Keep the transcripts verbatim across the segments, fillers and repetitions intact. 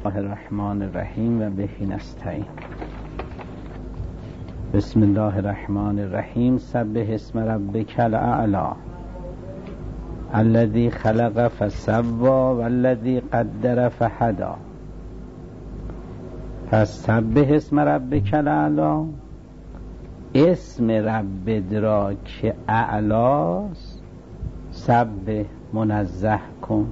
الله الرحمن الرحیم و به نستعین. بسم الله الرحمن الرحیم. سبح اسم ربک الاعلی الذی خلق فسوی والذی قدر فهدی. پس سبح اسم ربک الاعلی، اسم رب را که اعلاست سبح منزه کن.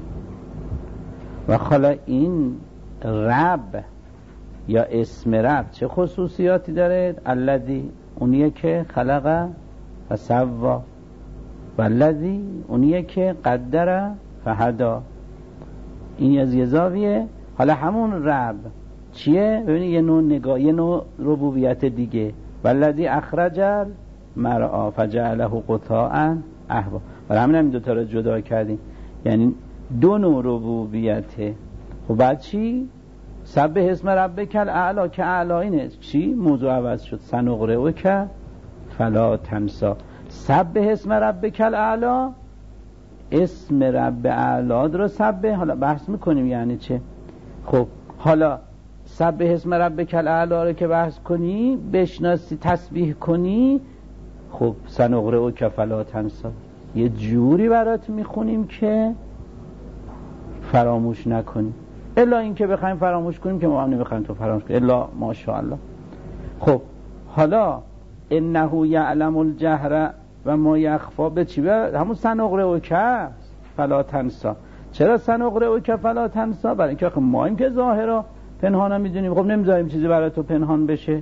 و حالا این رب یا اسم رب چه خصوصیاتی داره؟ الذی، اونیه که خلق فسوی، والذی، اونیه که قدر فهدی. این از یه زاویه. حالا همون رب چیه؟ ببینید یه نوع نگاه، یه نوع ربوبیت دیگه. والذی اخرج المرعی فجعله غثاء احوا. برای همین هم دو تا رو جدا کردیم، یعنی دو نوع ربوبیته. خب بعد چی؟ سبح اسم ربک الاعلی که اعلی اینه. چی؟ موضوع عوض شد. سنقرئک فلا تنسی. سبح اسم ربک الاعلی، اسم رب اعلی رو سبح. حالا بحث میکنیم یعنی چه. خب حالا سبح اسم ربک الاعلی رو که بحث کنی، بشناسی، تسبیح کنی، خب سنقرئک فلا تنسی، یه جوری برات میخونیم که فراموش نکنی. الا این که بخوایم فراموش کنیم که ما هم نمیخوایم تو فراموش کنیم، الا ماشاءالله. خب حالا انه یعلم الجهر و ما یخفی به چی؟ به همون سنقرئک فلا تنسی. چرا سنقرئک فلا تنسی؟ برای اینکه ما این که ظاهرا پنهانا میدونیم، خب نمیذاریم چیزی برای تو پنهان بشه.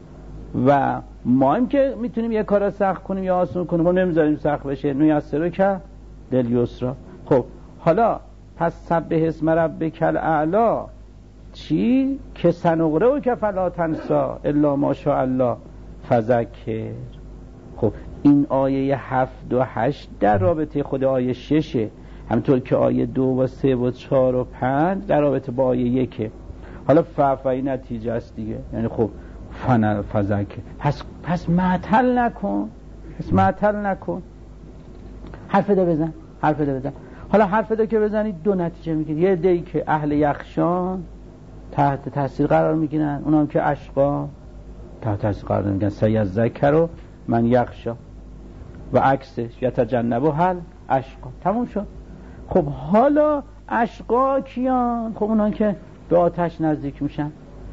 و ما این که میتونیم یه کارا سخت کنیم یا آسون کنیم، خب نمیذاریم سخت بشه. نیسرک للیسرا. خب حالا پس سبح اسم ربک الاعلی چی؟ که سنقرئک فلا تنسی الا ماشاءالله فذکر. خب این آیه هفت و هشت در رابطه خود آیه ششه، همطور که آیه دو و سه و چهار و پنج در رابطه با آیه یکه. حالا فعفعی نتیجه است دیگه، یعنی خب فنل فذکر. پس پس معطل نکن، پس معطل نکن، حرف ده بزن، حرف ده بزن. حالا حرف ده که بزنید دو نتیجه میگیرید. یه عده‌ای که اهل یخشان تحت تاثیر قرار میگیرن، اونام که اشقا تحت تاثیر قرار میگیرن. سیذکر و من یخشا و عکسش یتجنبها هل اشقا. تموم شد. خب حالا اشقا کیان؟ خب اونان که به آتش نزدیک میشن،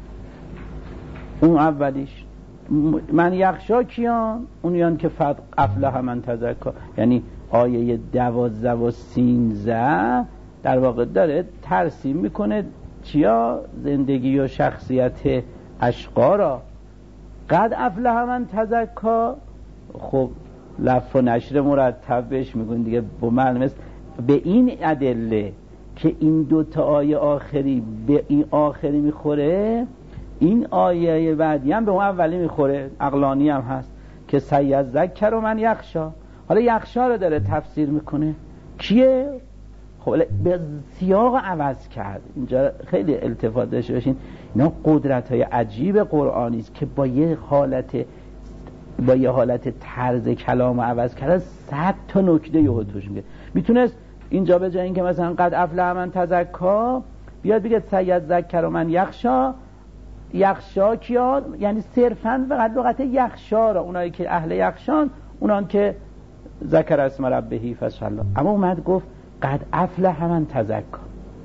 اون اولیش. من یخشا کیان؟ اونیان که فقط افلح من تزکا. یعنی آیه دوازده و سینزده در واقع داره ترسیم میکنه چیا؟ زندگی و شخصیت اشقا را. قد افلح من تزکا، خب لف و نشر مرتب بهش میگن دیگه. با معلومه به این ادله که این دوتا آیه آخری به این آخری میخوره، این آیه بعدی هم به اون اولی میخوره، عقلانی هم هست که سیذکر و من یخشا. حالا یخشا رو داره تفسیر میکنه. کیه؟ خب به سیاق عوض کرد. اینجا خیلی التفات داشته باشین، اینا قدرت های عجیب قرآنی است که با یه حالت با یه حالت طرز کلام عوض کرده صد تا نکته یهو توش میگه. میتونست اینجا به جای اینکه مثلا قد افلح من تزکا بیاد بگه سیذکر و من یخشا. یخشا کیا؟ یعنی صرفاً فقط لغت یخشا را، اونایی که اهل یخشان، اونان که ذکر اسم ربه فصلی. اما اومد گفت قد افلح من تزکا،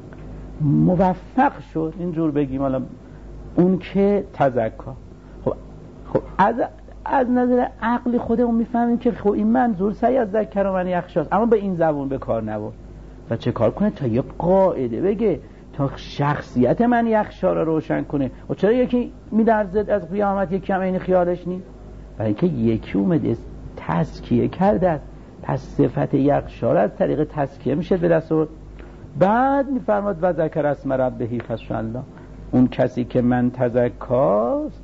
موفق شد. اینجور بگیم حالا اون که تزکا. خب خب از از نظر عقلی خودمون میفهمیم که خب این منظور سیذکر و من یخشاست، اما به این زبون به کار نبرد. و چه کار کنه؟ تا یه قاعده بگه، تا شخصیت من یخشا را روشن کنه. و چرا یکی می‌لرزد از قیامت، یکی هم این خیالش نیست؟ برای اینکه یکی اومده تزکیه کرده، پس صفت یخشا را از طریق تزکیه میشه به دست آورد. بعد میفرماد و ذکر اسم ربه فصلی. اون کسی که من تزکاست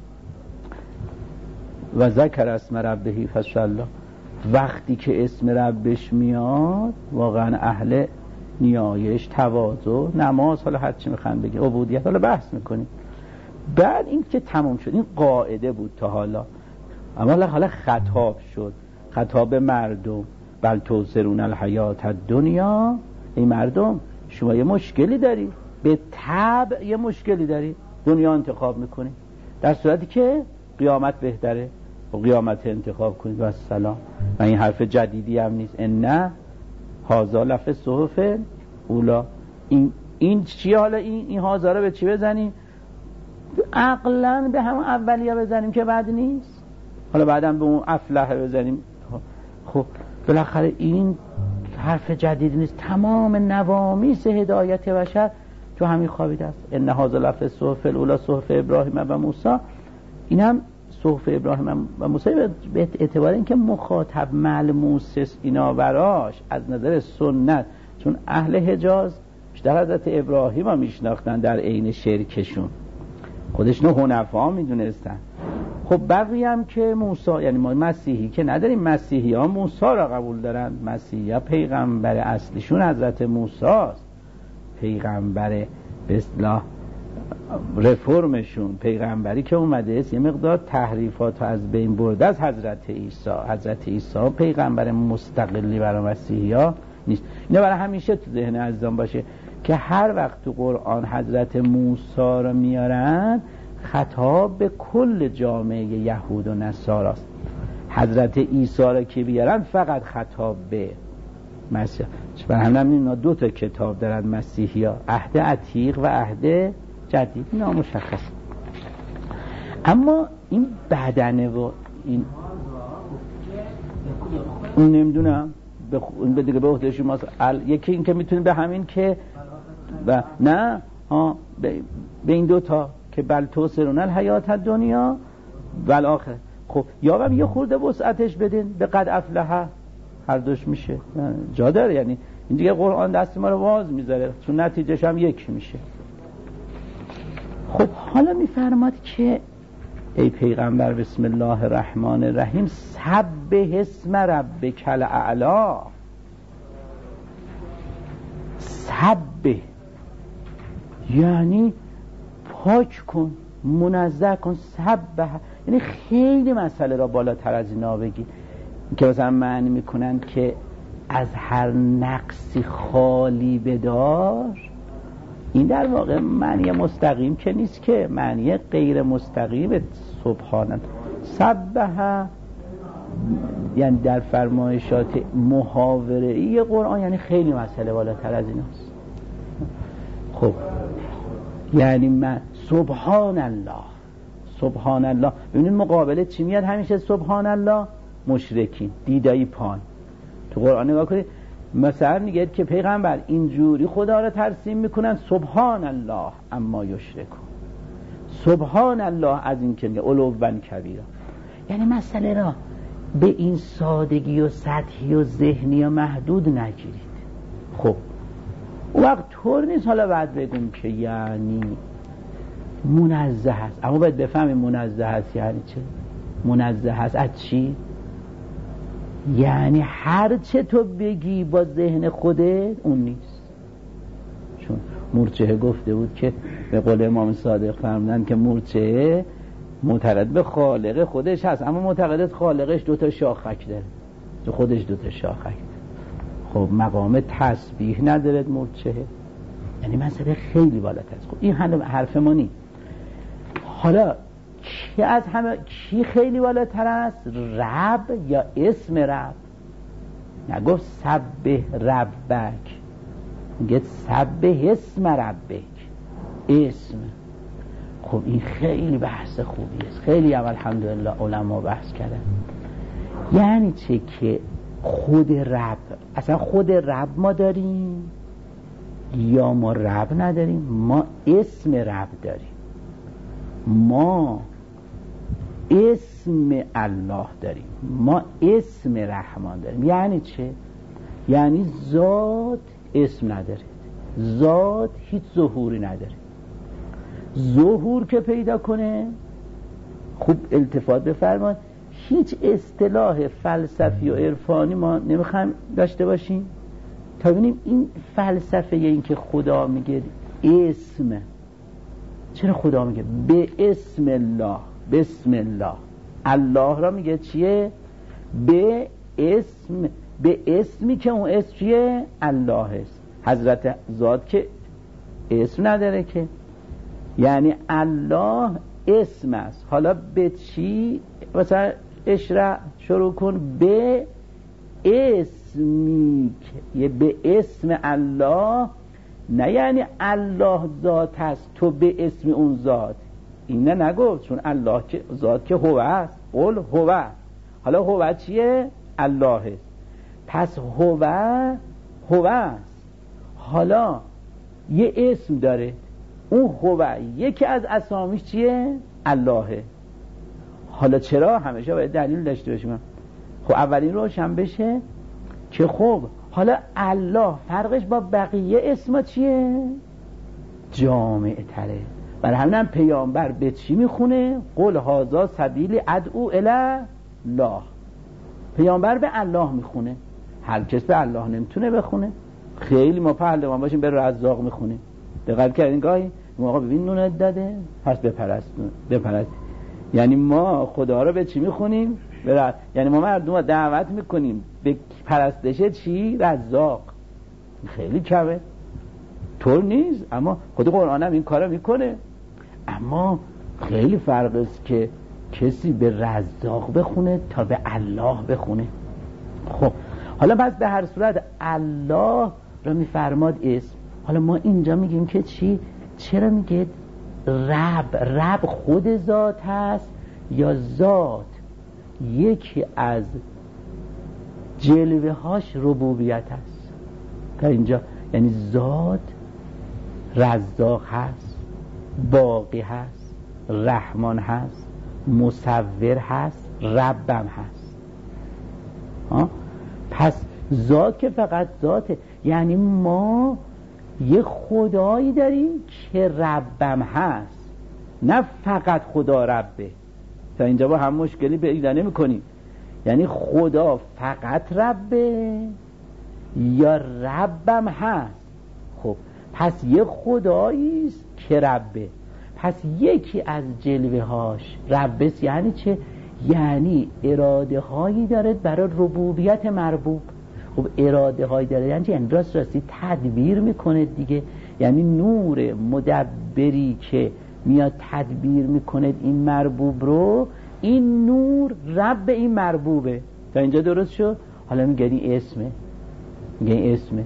و ذکر اسم ربه فصلی، وقتی که اسم ربش میاد واقعا اهل نیایش، تواضع، نماز، حالا هر چی میخوان بگی، عبودیت، حالا بحث میکنیم. بعد این که تمام شد، این قاعده بود تا حالا. اما حالا خطاب شد، خطاب مردم. بل توثرون الحیات الدنیا. این مردم شما یه مشکلی داری، به طبع یه مشکلی داری، دنیا انتخاب میکنی، در صورتی که قیامت بهتره و قیامت انتخاب کنید و سلام. و این حرف جدیدی هم نیست. ان هذا لفی الصحف اولا. این این چیه حالا؟ این این هازا رو به چی بزنیم؟ عقلا به همون اولیه بزنیم که بعد نیست، حالا بعدم به اون افلح بزنیم. خب بالاخره این حرف جدید نیست. تمام نوامیس هدایت بشر تو همین خوابیده است. ان هذا لفی الصحف الاولی صحف ابراهیم و موسی. این هم صحف ابراهیم و موسی به اعتبار اینکه مخاطب ملموس اینا براش از نظر سنت، چون اهل حجاز بیشتر حضرت ابراهیم ها میشناختن در عین شرکشون، خودشون حنفا میدونستن. خب بقیه هم که موسی، یعنی ما مسیحی که نداریم، مسیحی ها موسی را قبول دارن. مسیحی ها پیغمبر اصلیشون حضرت موسی است، پیغمبر به اصطلاح رفرمشون، پیغمبری که اومده است یه مقدار تحریفات از بین برده از حضرت عیسی. حضرت عیسی پیغمبر مستقلی برای مسیحی ها نیست. اینه برای همیشه تو ذهن عزیزان باشه که هر وقت تو قرآن حضرت موسی رو میارن خطاب به کل جامعه یهود و نصارا است. حضرت عیسی رو که بیارن فقط خطاب به مسیح. برای همین اینا دو تا کتاب دارن مسیحی ها، عهد عتیق و عهد جدید، اینا مشخص. اما این بدنه و این اون نمیدونم به اون دیگه به عهده شما. یکی این که میتونه به همین که و نه ها به, به این دو تا که بل توسرون الحیات الدنیا و الاخره. خب یا هم یه خورده وسعتش بدین به قد افلح، هر دوش میشه جا داره. یعنی این دیگه قرآن دست ما رو باز میذاره، چون نتیجهش هم یک میشه. خب حالا میفرماد که ای پیغمبر بسم الله الرحمن الرحیم سبح اسم ربک الاعلی. سبح یعنی پاک کن، منزه کن. سبح یعنی خیلی مسئله را بالاتر از اینا بگی، که مثلا معنی میکنن که از هر نقصی خالی بدار. این در واقع معنی مستقیم که نیست، که معنی غیر مستقیم سبحان. سبح یعنی در فرمایشات محاوره‌ای قرآن یعنی خیلی مسئله بالاتر از ایناست. خب یعنی من سبحان الله، سبحان الله. ببینید مقابله چی میاد همیشه؟ سبحان الله. مشرکین، دیدایی پان. تو قرآن نگاه کنید مثلا میگه که پیغمبر اینجوری خدا را ترسیم میکنن سبحان الله اما یشرکون. سبحان الله از این که میگه علوا کبیرا، یعنی مسئله را به این سادگی و سطحی و ذهنی و محدود نگیرید. خب اون وقت طور نیست حالا بعد بگیم که یعنی منزه هست، اما باید بفهمیم منزه هست یعنی چه. منزه هست از چی؟ یعنی هر چه تو بگی با ذهن خودت اون نیست. چون مورچه گفته بود که به قول امام صادق فرمودن که مورچه معتقد به خالق خودش هست، اما معتقد خالقش دوتا شاخک داره، تو خودش دوتا شاخک داره. خب مقام تسبیح ندارد مورچه، یعنی مسئله خیلی بالاتر است. خب این حرف ما نیست. حالا کی از همه کی خیلی بالاتر است؟ رب یا اسم رب؟ نگفت سبح ربک، میگه سبح اسم ربک، اسم. خب این خیلی بحث خوبی است، خیلی هم الحمدلله علما بحث کردن. یعنی چه که خود رب، اصلا خود رب ما داریم یا ما رب نداریم؟ ما اسم رب داریم، ما اسم الله داریم، ما اسم رحمان داریم. یعنی چه؟ یعنی ذات اسم نداره، ذات هیچ ظهوری نداره. ظهور که پیدا کنه، خوب التفات بفرمایید، هیچ اصطلاح فلسفی و عرفانی ما نمیخوایم داشته باشیم تا ببینیم این فلسفه این که خدا میگه اسم. چرا خدا میگه به اسم الله؟ بسم الله. الله را میگه چیه؟ به اسم، به اسمی که اون اسم چیه؟ الله است. حضرت ذات که اسم نداره که. یعنی الله اسم است. حالا به چی مثلا اشرع شروع کن؟ به اسمی که به اسم الله، نه یعنی الله ذات است تو به اسم اون ذات. این نه نگفت، چون الله که ذات که هو است. قل هو. حالا هو چیه؟ الله است. پس هو هو است. حالا یه اسم داره، اون هو یکی از اسامیش چیه؟ اللهه. حالا چرا؟ همیشه باید دلیل داشته باشیم. خب اولین روشن بشه که خب حالا الله فرقش با بقیه اسما چیه؟ جامع تره. برای همین هم پیامبر به چی میخونه؟ قل هذا سبیل ادعو الی الله. پیامبر به الله میخونه. هر کس به الله نمیتونه بخونه. خیلی ما پهلوان باشیم به رزاق میخونیم. دقت کردین گاهی موقع ببین نونت داده پس بپرست بپرست. یعنی ما خدا رو به چی میخونیم؟ به یعنی ما مردم رو دعوت میکنیم به پرستش چی؟ رزاق. خیلی کمه، طور نیست، اما خود قرآن هم این کارو میکنه. اما خیلی فرق است که کسی به رزاق بخونه تا به الله بخونه. خب حالا پس به هر صورت الله رو میفرماد اسم. حالا ما اینجا میگیم که چی؟ چرا میگه رب؟ رب خود ذات هست یا ذات یکی از جلوه هاش ربوبیت هست؟ تا اینجا یعنی ذات رزاق هست، باقی هست، رحمان هست، مصور هست، ربم هست. ها؟ پس ذات که فقط ذاته. یعنی ما یه خدایی داریم که ربم هست، نه فقط خدا ربه. تا اینجا با هم مشکلی پیدا نمی کنیم. یعنی خدا فقط ربه یا ربم هست. خب پس یه خداییست که ربه، پس یکی از جلوه هاش ربست. یعنی چه؟ یعنی اراده هایی داره برای ربوبیت مربوب. خب اراده هایی داره یعنی یعنی راست راستی تدبیر میکنه دیگه. یعنی نور مدبری که میاد تدبیر میکنه این مربوب رو، این نور رب این مربوبه. تا اینجا درست شد؟ حالا میگه این اسمه، میگه این اسمه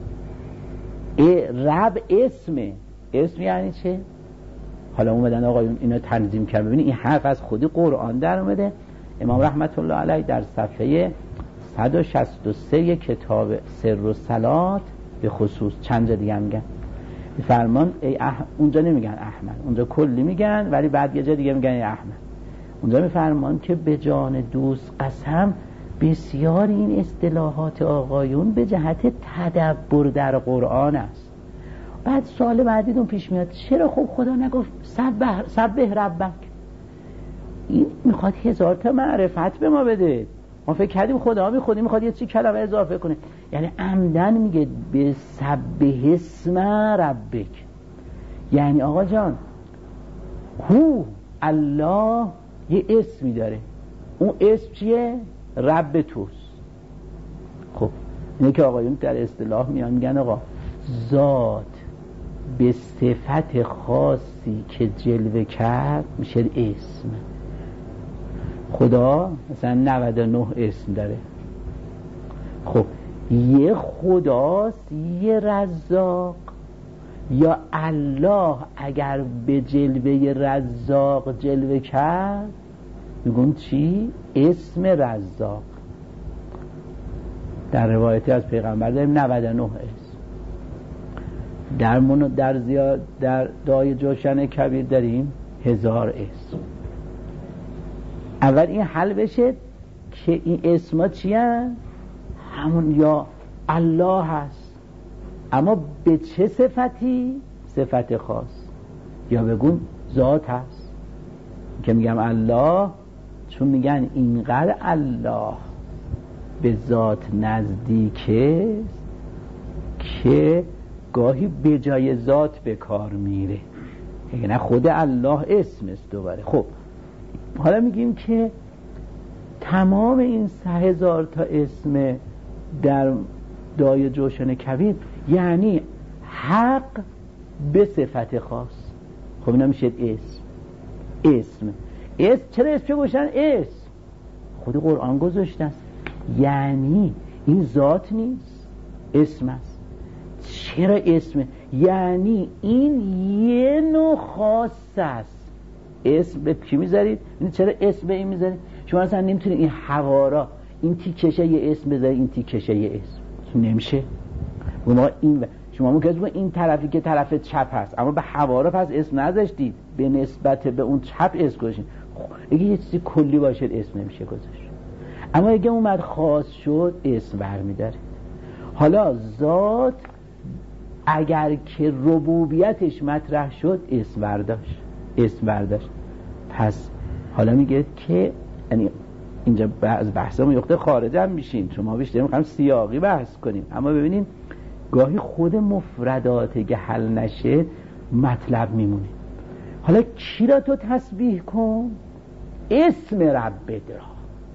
ای رب اسمه. اسم یعنی چه؟ حالا اومدن آقایون اینا تنظیم کرد. ببینید این حرف از خودی قرآن در اومده. امام رحمت الله علیه در صفحه صد و شصت و سه کتاب سر و صلات به خصوص چند جا دیگه میگن فرمان ای اح... اونجا نمیگن احمد، اونجا کلی میگن، ولی بعد یه جا دیگه میگن ای احمد. اونجا میفرمان که به جان دوست قسم بسیار این اصطلاحات آقایون به جهت تدبر در قرآن است. بعد سوال بعدیتون پیش میاد چرا خب خدا نگفت سبح سبح ربک؟ این میخواد هزار تا معرفت به ما بده. ما فکر کردیم خدا میخواد میخواد یه چی کلمه اضافه کنه. یعنی عمدن میگه به سبح اسم ربک. یعنی آقا جان هو الله یه اسمی داره، اون اسم چیه؟ رب توست. خب اینه که آقایون در اصطلاح میان میگن آقا ذات به صفت خاصی که جلوه کرد میشه اسم. خدا مثلا نود و نه اسم داره. خب یه خداست یه رزاق، یا الله اگر به جلوه رزاق جلوه کرد میگن چی؟ اسم رزاق. در روایتی از پیغمبر داریم نود و نه اسم. در من در زیاد در دعای جوشن کبیر داریم هزار اسم. اول این حل بشه که این اسما چی هست؟ همون یا الله هست، اما به چه صفتی؟ صفت خاص. یا بگون ذات هست که میگم الله، چون میگن اینقدر الله به ذات نزدیکه که گاهی به جای ذات به کار میره، یعنی نه خود الله اسم است دوباره. خب حالا میگیم که تمام این سه هزار تا اسم در دعای جوشن کبیر یعنی حق به صفت خاص. خب اینا میشه اسم. اسم اسم چرا اسم چه گوشن؟ اسم خود قرآن گذاشته است، یعنی این ذات نیست، اسم است. چرا اسمه؟ یعنی این یه نوع خاص است. اسم به کی میذارید؟ چرا اسم به این میذارید؟ شما اصلا نمیتونید این حوارا این تیکشه یه اسم بذارید، این تیکشه یه اسم نمیشه. ما این شما ممکنه بگید این طرفی که طرف چپ هست، اما به حوارا پس اسم نذاشتید، به نسبت به اون چپ اسم گذاشتید. اگه یه چیزی کلی باشه اسم نمیشه گذاشت، اما اگه اومد خاص شد اسم برمی‌داره. حالا ذات اگر که ربوبیتش مطرح شد اسم برداشت، اسم برداشت. پس حالا میگه که یعنی اینجا از بحثمون یخته خارج هم میشیم، شما بیشتر میخوایم سیاقی بحث کنیم، اما ببینین گاهی خود مفردات که حل نشه مطلب میمونه. حالا کی را تو تسبیح کن؟ اسم رب را،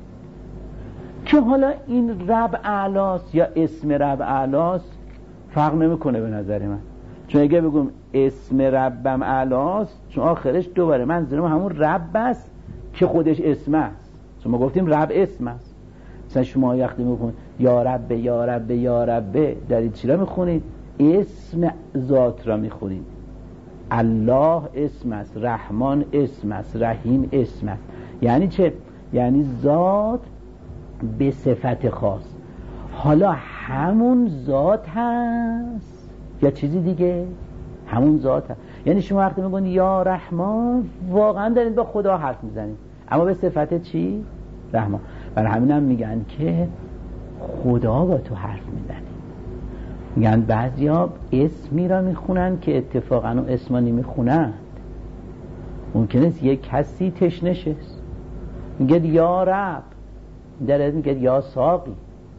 که حالا این رب اعلاست یا اسم رب اعلاست فرق نمیکنه به نظر من. چون اگه بگم اسم ربم اعلاست، چون آخرش دوباره منظورم همون رب است که خودش اسم است. چون ما گفتیم رب اسم است. مثلا شما وقتی میخونید یا رب یا رب یا رب، دارید چی را میخونید؟ اسم ذات را میخونید. الله اسم است، رحمان اسم است، رحیم اسم است. یعنی چه؟ یعنی ذات به صفت خاص. حالا همون ذات هست یا چیزی دیگه؟ همون ذات هست. یعنی شما وقتی میگن یا رحمان واقعا دارید با خدا حرف میزنید، اما به صفت چی؟ رحمان. برای همین هم میگن که خدا با تو حرف میزنه. میگن بعضیا اسمی را میخونن که اتفاقا اون اسما نمیخونند. ممکنه یک کسی تشنه است، میگه یا رب، در میگه یا ساقی،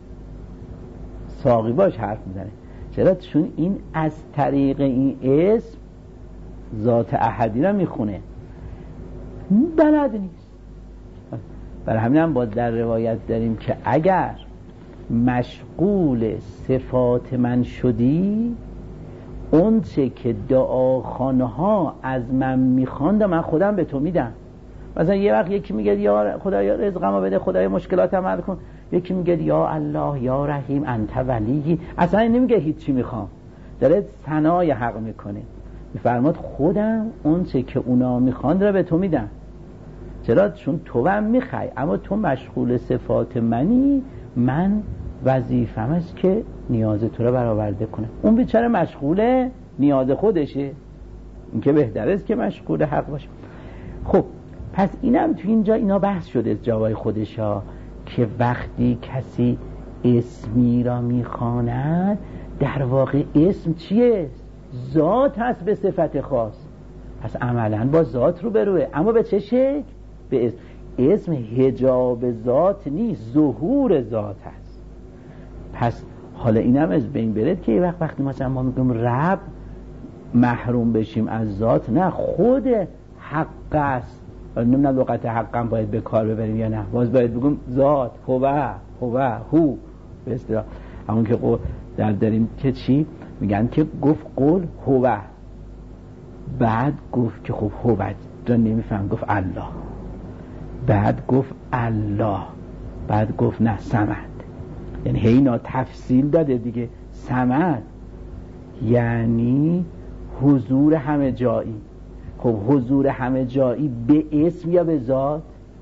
ساقی باش حرف میزنه. چرا؟ چون این از طریق این اسم ذات احدی را میخونه، بلد نیست. برای همین هم با در روایت داریم که اگر مشغول صفات من شدی، اون چه که دعاخانه ها از من میخواند من خودم به تو میدم. مثلا یه وقت یکی میگه یا خدایا رزقمو بده، خدایا مشکلاتم حل کن، یکی میگه یا الله یا رحیم انت ولی، اصلا نمیگه هیچی میخوام، داره ثنای حق میکنه. میفرماد خودم اون چه که اونا میخواند را به تو میدم. چرا؟ چون تو هم میخوای، اما تو مشغول صفات منی، من وظیفم است که نیاز تو را برآورده کنه. اون بیچاره مشغول نیاز خودشه، این که بهتره است که مشغول حق باشه. خب پس اینم تو اینجا اینا بحث شده از جوای خودشا که وقتی کسی اسمی را میخواند در واقع اسم چیه؟ ذات هست به صفت خاص. پس عملا با ذات رو بروه، اما به چه شکل؟ به اسم. اسم حجاب ذات نیست، ظهور ذات هست. پس حالا اینم از بین برد که یه وقت وقتی مثلا ما میگم رب محروم بشیم از ذات، نه، خود حق است. نمیدونم لغت حقم باید به کار ببریم یا نه، باز باید بگم ذات، هو هو هو به اصطلاح همون که در داریم که چی میگن که گفت قول هو، بعد گفت که خب هو را نمیفهم، گفت الله، بعد گفت الله، بعد گفت نه صمد. یعنی هینا تفصیل داده دیگه. صمد یعنی حضور همه جایی. خب حضور همه جایی به اسم یا به ذات؟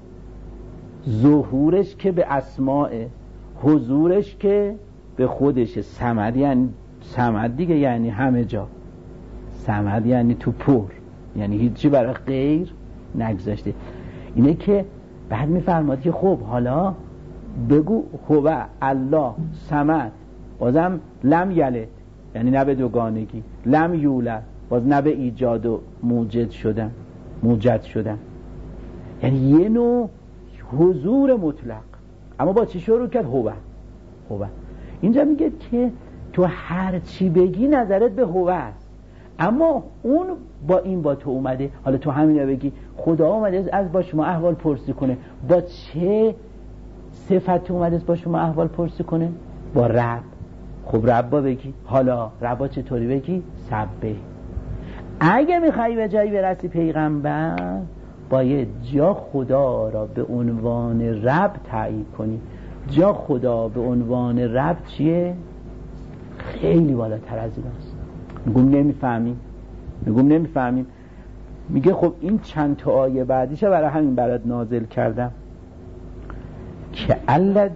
ظهورش که به اسماء، حضورش که به خودشه. صمد یعنی صمد دیگه، یعنی همه جا. صمد یعنی تو پر، یعنی هیچی برای غیر نگذاشته. اینه که بعد میفرماد که خب حالا بگو هو الله صمد، بازم لم یلد یعنی نه به دوگانگی، لم یولد باز نه به ایجاد و موجد شدن، موجد شدن، یعنی یه نوع حضور مطلق. اما با چی شروع کرد؟ هو. هو اینجا میگه که تو هر چی بگی نظرت به هو است، اما اون با این با تو اومده. حالا تو همینه بگی خدا اومده از با شما احوال پرسی کنه، با چه صفت اومده با شما احوال پرسی کنه؟ با رب. خب ربا بگی، حالا ربا چطوری بگی؟ سبه. اگه میخوای به جایی برسی پیغمبر باید جا خدا را به عنوان رب تایید کنی. جا خدا به عنوان رب چیه؟ خیلی بالاتر از این است. میگم نمیفهمیم میگم نمیفهمیم میگه خب این چند تا آیه بعدیشه برای همین برات نازل کردم که الذ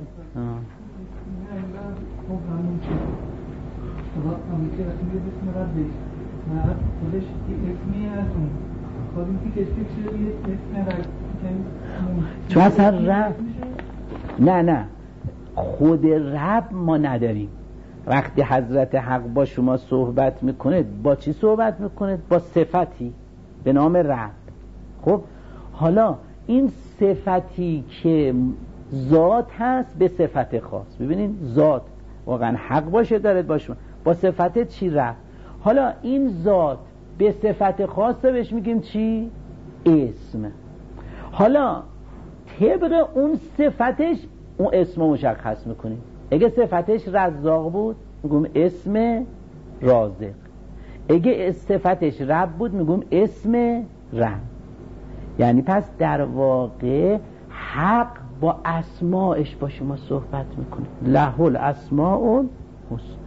چون اصلا رب نه نه خود رب ما نداریم. وقتی حضرت حق با شما صحبت میکنه با چی صحبت میکنه؟ با صفتی به نام رب. خب حالا این صفتی که ذات هست به صفت خاص، ببینین ذات واقعا حق باشه داره با شما با صفت چی؟ رب. حالا این ذات به صفت خاصه بهش میگیم چی؟ اسم. حالا طبق اون صفتش اون اسم مشخص میکنیم. اگه صفتش رزاق بود میگم اسم رازق، اگه صفتش رب بود میگم اسم رب. یعنی پس در واقع حق با اسماءش با شما صحبت میکنه. له الاسماء الحسنا.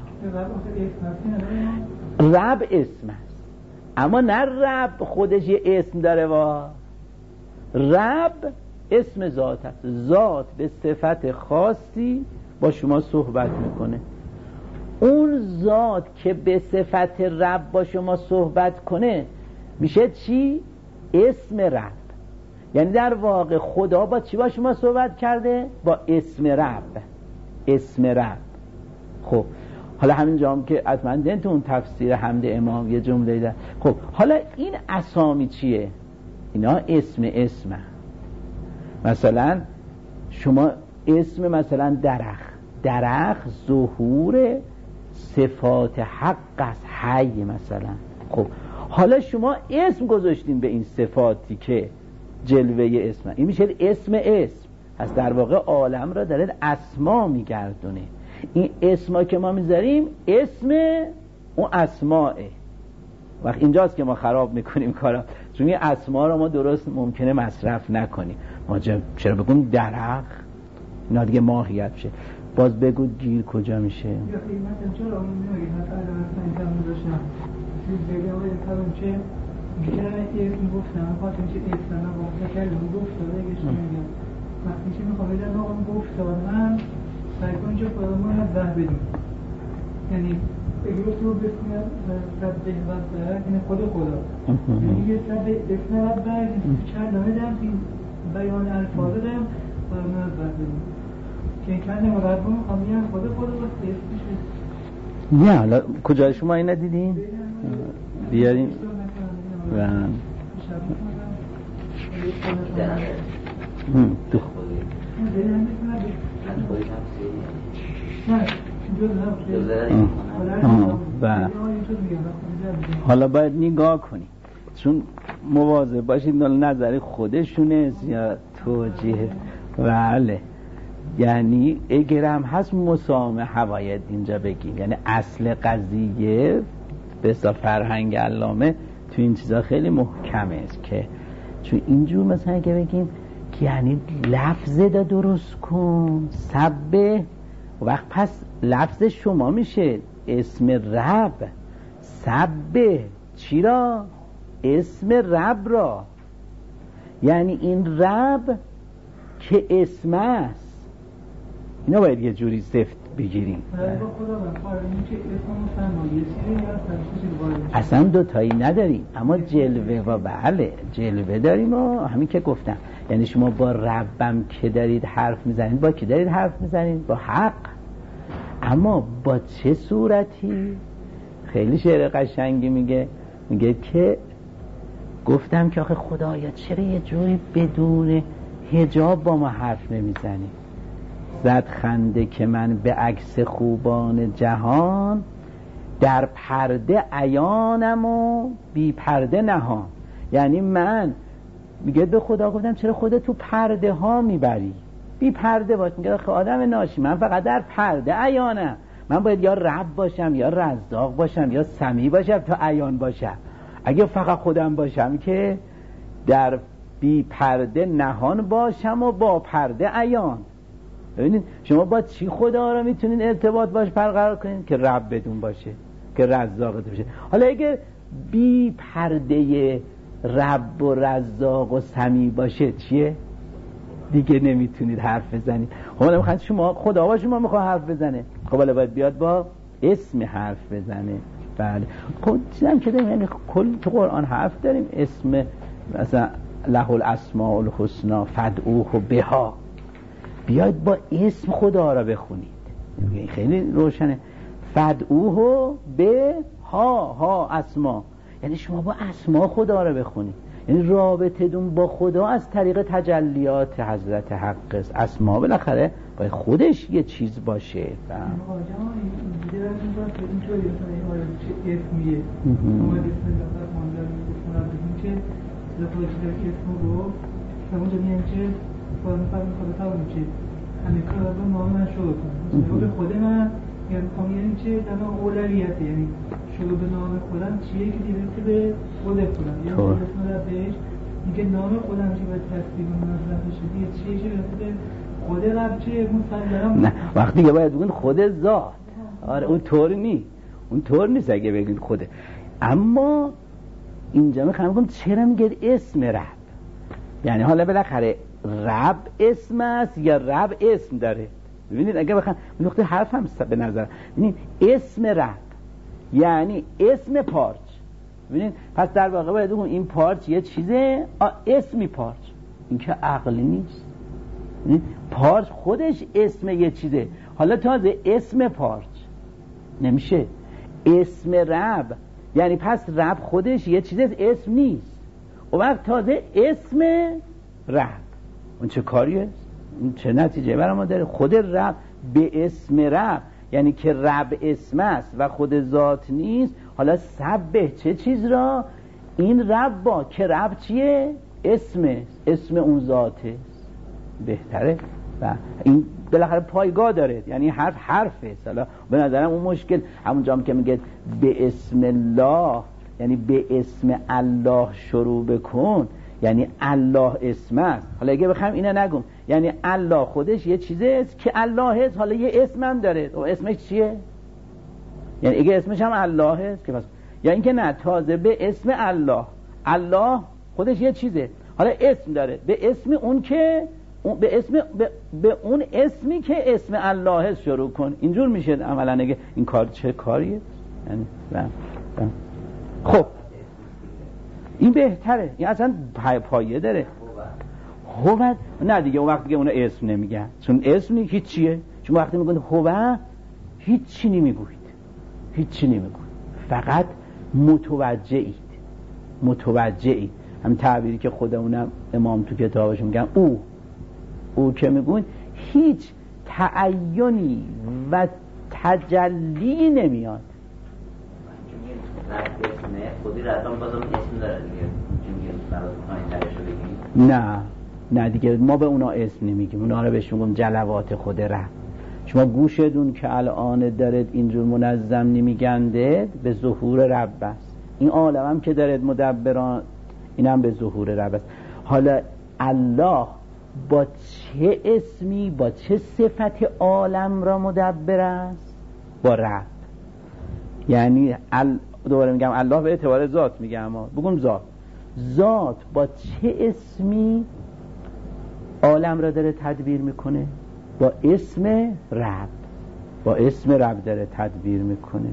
رب اسم است اما نه رب خودش یه اسم داره. وا رب اسم ذات است. ذات به صفت خاصی با شما صحبت میکنه. اون ذات که به صفت رب با شما صحبت کنه میشه چی؟ اسم رب. یعنی در واقع خدا با چی با شما صحبت کرده؟ با اسم رب. اسم رب. خب حالا همین جام که حتما دیدین تو اون تفسیر حمد امام یه جمله ده. خب حالا این اسامی چیه؟ اینا اسم اسم مثلا شما اسم مثلا درخت درخت ظهور صفات حق است، حی مثلا. خب حالا شما اسم گذاشتین به این صفاتی که جلوه اسم، این میشه اسم اسم. پس در واقع عالم را داره اسما میگردونه. این اسما که ما میذاریم اسم اون اسماءه. وقت اینجاست که ما خراب میکنیم کارا، چون این اسما رو ما درست ممکنه مصرف نکنیم. ما چرا بگم درخت؟ اینا دیگه ماهیت شه. باز بگو گیر کجا میشه؟ یا مثلا چرا اون نمیگه مثلا مثلا اینجا میذاشتم ویدیو رو کردم چه میگه اسم گفتم خاطر چه اسم انا گفتم کلمه گفت داره یه چیزی میگم وقتی چه میخوام بگم اون گفت من سعی کنم چه خودمون رو ده بدیم. یعنی اگه تو بسیار رب به رب یعنی خود خدا یعنی یه رب اسم رب چند نامه دارم این بیان الفاظ دارم خودمون رو ده بدیم که کلمه مربوط میخوام خود خود وقت اسمش نه. حالا کجای شما این ندیدین؟ بیاریم و تو و حالا باید نگاه کنی چون مواظب باشید نظر خودشونه یا توجیه. بله یعنی اگرم هست مسامحه باید اینجا بگیم. یعنی اصل قضیه به فرهنگ علامه تو این چیزا خیلی محکمه است که چون اینجور مثلا اگه بگیم که یعنی لفظ دا درست کن سبه وقت پس لفظ شما میشه اسم رب سبه چی را؟ اسم رب را. یعنی این رب که اسم است اینا باید یه جوری سفت بگیریم. اصلا دوتایی نداریم اما جلوه و بله جلوه داریم و همین که گفتم. یعنی شما با ربم که دارید حرف میزنید با کی دارید حرف میزنید؟ با حق. اما با چه صورتی؟ خیلی شعر قشنگی میگه میگه که گفتم که آخه خدایا چرا یه جوری بدون حجاب با ما حرف نمیزنی؟ زد خنده که من به عکس خوبان جهان در پرده عیانم و بی پرده نهان. یعنی من میگه به خدا گفتم چرا خدا تو پرده ها میبری؟ بی پرده باش. میگه آخه آدم ناشی من فقط در پرده عیانم. من باید یا رب باشم یا رزاق باشم یا سمی باشم تا عیان باشم. اگه فقط خودم باشم که در بی پرده نهان باشم و با پرده عیان. ببینید شما با چی خدا رو میتونین ارتباط باش برقرار کنین؟ که رب بدون باشه، که رزاق باشه. حالا اگه بی پرده رب و رزاق و سمیع باشه چیه؟ دیگه نمیتونید حرف بزنید. خب حالا میخواید شما خدا با شما میخواد حرف بزنه، خب حالا باید بیاد با اسم حرف بزنه. بله خب چیزم که داریم، یعنی کل تو قرآن حرف داریم، اسم مثلا له الاسماء الحسنا فادعوه بها، بیاید با اسم خدا را بخونید. خیلی روشنه. فادعوه به ها ها اسما، یعنی شما با اسما خدا را بخونید، یعنی رابطه دون با خدا از طریق تجلیات حضرت حق است. اسما بالاخره باید خودش یه چیز باشه. آجا اینجوری راست اینطوری مثلا آیا چه اسمیه ما اسم دفعه ماندار میگفتن بگیم که لفظی در اسم رو اونجا میگن که فرض فرض خدا تا میشه همه کارا رو نام من شروع کنم به خود من، یعنی میخوام یعنی چه در اولویت، یعنی شروع به نام خودم چیه که دیگه به خود خودم، یعنی اسم رو بهش میگه نام خودم چی باید تصدیق منظر بشه دیگه چیه چه به خود رب چیه مصدرم. نه وقتی که باید بگین خود ذات. آره اون طور نی اون طور نیست اگه بگین خوده. اما اینجا میخوام بگم چرا میگه اسم رب، یعنی حالا بالاخره رب اسم است یا رب اسم داره. ببینید اگه بخوام نقطه حرف هم به نظر ببینید اسم رب یعنی اسم پارچ. ببینید پس در واقع باید بگم این پارچ یه چیزه، اسمی پارچ، این که عقلی نیست. پارچ خودش اسم یه چیزه، حالا تازه اسم پارچ نمیشه اسم رب، یعنی پس رب خودش یه چیزه اسم نیست، و وقت تازه اسم رب اون چه کاریه؟ اون چه نتیجه برای ما داره؟ خود رب به اسم رب، یعنی که رب اسم است و خود ذات نیست. حالا سبه چه چیز را؟ این رب با که رب چیه؟ اسم اسم اون ذاته بهتره و این بالاخره پایگاه داره، یعنی حرف حرفه. حالا به نظرم اون مشکل همون جام که میگه به اسم الله، یعنی به اسم الله شروع بکن، یعنی الله اسم است. حالا اگه بخوام اینو نگم، یعنی الله خودش یه چیزی است که الله است، حالا یه اسم هم داره، و اسمش چیه؟ یعنی اگه اسمش هم الله است که پس یا یعنی اینکه نه تازه به اسم الله، الله خودش یه چیزه، حالا اسم داره، به اسم اون که به اسم به, به اون اسمی که اسم الله است شروع کن. اینجور میشه عملا. اگه این کار چه کاریه؟ یعنی بم بم. خب این بهتره، این اصلا پای پایه داره. هو نه دیگه اون وقت دیگه اون اسم نمیگن، چون اسم هیچ چیه. چون وقتی میگن هو هیچ چی نمیگوید، هیچ چی نمیگوید، فقط متوجهید متوجهید. هم تعبیری که خودمونم امام تو کتابش میگن او او که میگون هیچ تعینی و تجلی نمیاد. نه نه دیگه ما به اونا اسم نمیگیم، اونا رو بهش میگم جلوات خود رب. شما گوشتون که الان دارید اینجور منظم نمیگنده به ظهور رب است. این عالم هم که دارید مدبران اینم به ظهور رب است. حالا الله با چه اسمی با چه صفت عالم را مدبر است؟ با رب. یعنی ال... دوباره میگم الله به اعتبار ذات میگم، اما بگم ذات ذات با چه اسمی عالم را داره تدبیر میکنه؟ با اسم رب، با اسم رب داره تدبیر میکنه.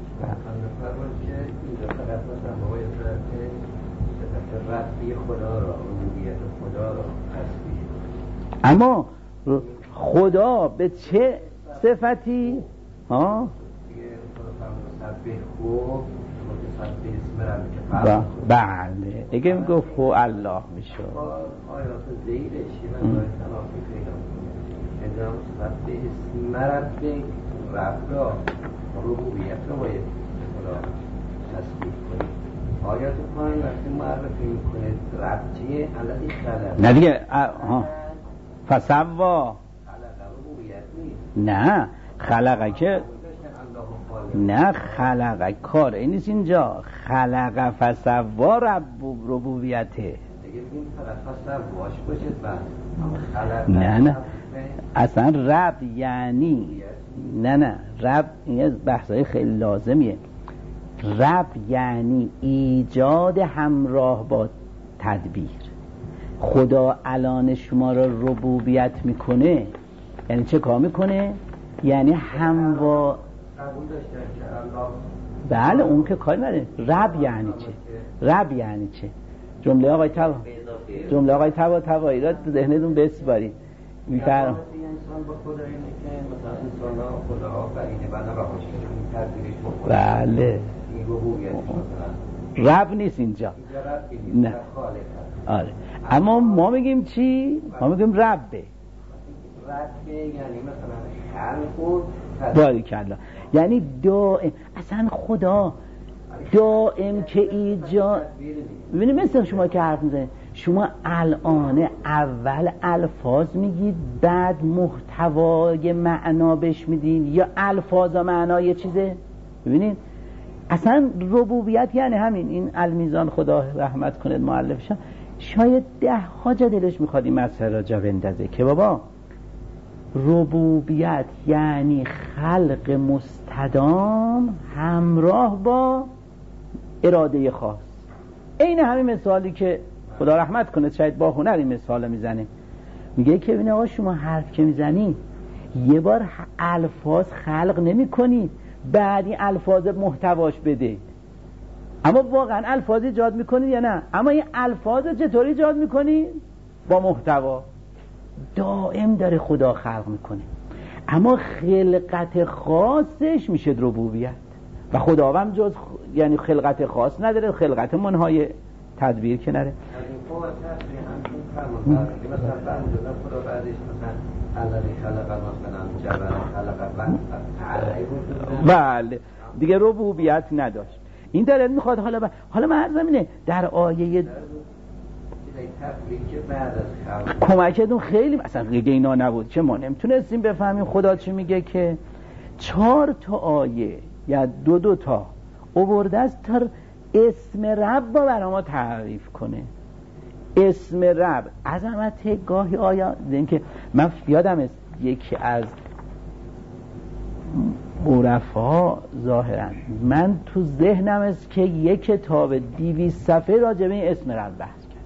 اما خدا به چه صفتی؟ ها؟ بله اگه میگفت هو الله میشه. آیات زیرش من باید تلافی پیدا کنم ادام صفت اسم رب رب را ربوبیت را باید خدا تصدیق کنید. آیات پایین وقتی معرفی میکنید رب چیه؟ الذی خلق. نه دیگه ها فسوا خلق ربوبیت نیست. نه خلقه که نه خلق کار این نیست اینجا. خلق فسوا رب ربوبیته دیگه این طرف فسواش باشه بعد خلق. نه نه اصلا رب یعنی نه نه رب این بحثای خیلی لازمیه. رب یعنی ایجاد همراه با تدبیر. خدا الان شما را ربوبیت میکنه یعنی چه کار میکنه؟ یعنی هموا قبول داشتن که الله. بله اون که کاری نداره. رب یعنی چه؟ رب یعنی چه؟ جمله آقای تبا جمله آقای تبا تبایی را تو ذهنتون بسپارید. میفرم انسان با خدا اینه که مثلا انسان ها خدا آفرینه بنا رهاش کرده این تدبیرش بخوره. بله این ربوبیت مثلا رب نیست اینجا. اینجا رب نیست. نه خالق. آره اما ما میگیم چی؟ ما میگیم ربه. رب یعنی مثلا خلق و باریکلا یعنی دائم اصلا خدا دائم که ایجاد. ببینید مثل شما که حرف میزنید شما الان اول الفاظ میگید بعد محتوای معنا بهش میدین یا الفاظ و معنا یه چیزه. ببینید اصلا ربوبیت یعنی همین. این المیزان خدا رحمت کنه مؤلفشان شاید ده ها جا دلش میخواد این مسئله را جا بندازه که بابا ربوبیت یعنی خلق مستدام همراه با اراده خاص. این همین مثالی که خدا رحمت کنه شاید با هنر این مثال میزنه. میگه که ببین آقا شما حرف که میزنی یه بار الفاظ خلق نمی کنی بعد این الفاظ محتواش بده. اما واقعا الفاظ ایجاد میکنی یا نه؟ اما این الفاظ چطوری ایجاد میکنی؟ با محتوا. دائم داره خدا خلق میکنه اما خلقت خاصش میشه ربوبیت و خداوند جز خ... یعنی خلقت خاص نداره. خلقت منهای تدبیر که نره. خدا بعدش مثلا الذی خلق مثلا جبل خلق بله دیگه ربوبیت نداشت. این داره میخواد حالا ب... حالا من عرضم اینه در آیه کمکتون خیلی مثلا دیگه اینا نبود چه ما نمیتونستیم بفهمیم خدا چی میگه که چهار تا آیه یا دو دو تا آورده است تا اسم رب با برای ما تعریف کنه. اسم رب عظمت گاهی آیا این که من یادم است یکی از عرفا ظاهرا من تو ذهنم است که یک کتاب دویست صفحه راجع به این اسم رب بحث کرد.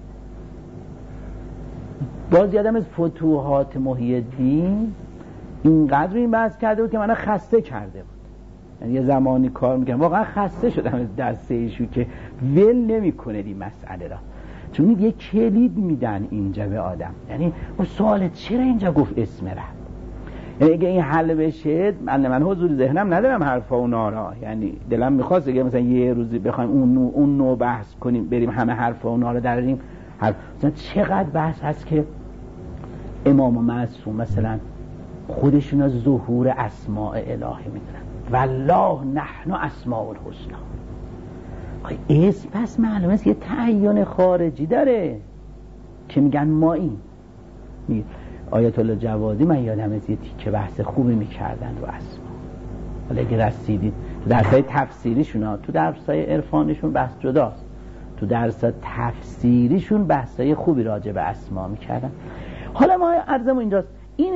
باز یادم از فتوحات محی الدین اینقدر این بحث کرده بود که من خسته کرده بود. یعنی یه زمانی کار میکنم واقعا خسته شدم از دسته ایشو که ول نمی کنه این مسئله را. چون یه کلید میدن اینجا به آدم. یعنی اون سوالت چرا اینجا گفت اسم رب؟ یعنی اگه این حل بشه من من حضور ذهنم ندارم حرفا اونا را. یعنی دلم میخواست اگه مثلا یه روزی بخوایم اون نوع اون نوع بحث کنیم بریم همه حرفا اونا رو دراریم. حرف مثلا چقدر بحث هست که امام معصوم مثلا خودشون از ظهور اسماء الهی میدونن. والله نحن اسماء الحسنا. اسم پس معلومه است یه تعین خارجی داره که میگن ما این میگه آیت الله جوادی من یادم از یه تیکه بحث خوبی میکردن رو اسما. حالا اگه رسیدید تو درسای تفسیریشون ها تو درسای عرفانشون بحث جداست. تو درسای تفسیریشون بحثای خوبی راجع به اسما میکردن. حالا ما عرضمون اینجاست این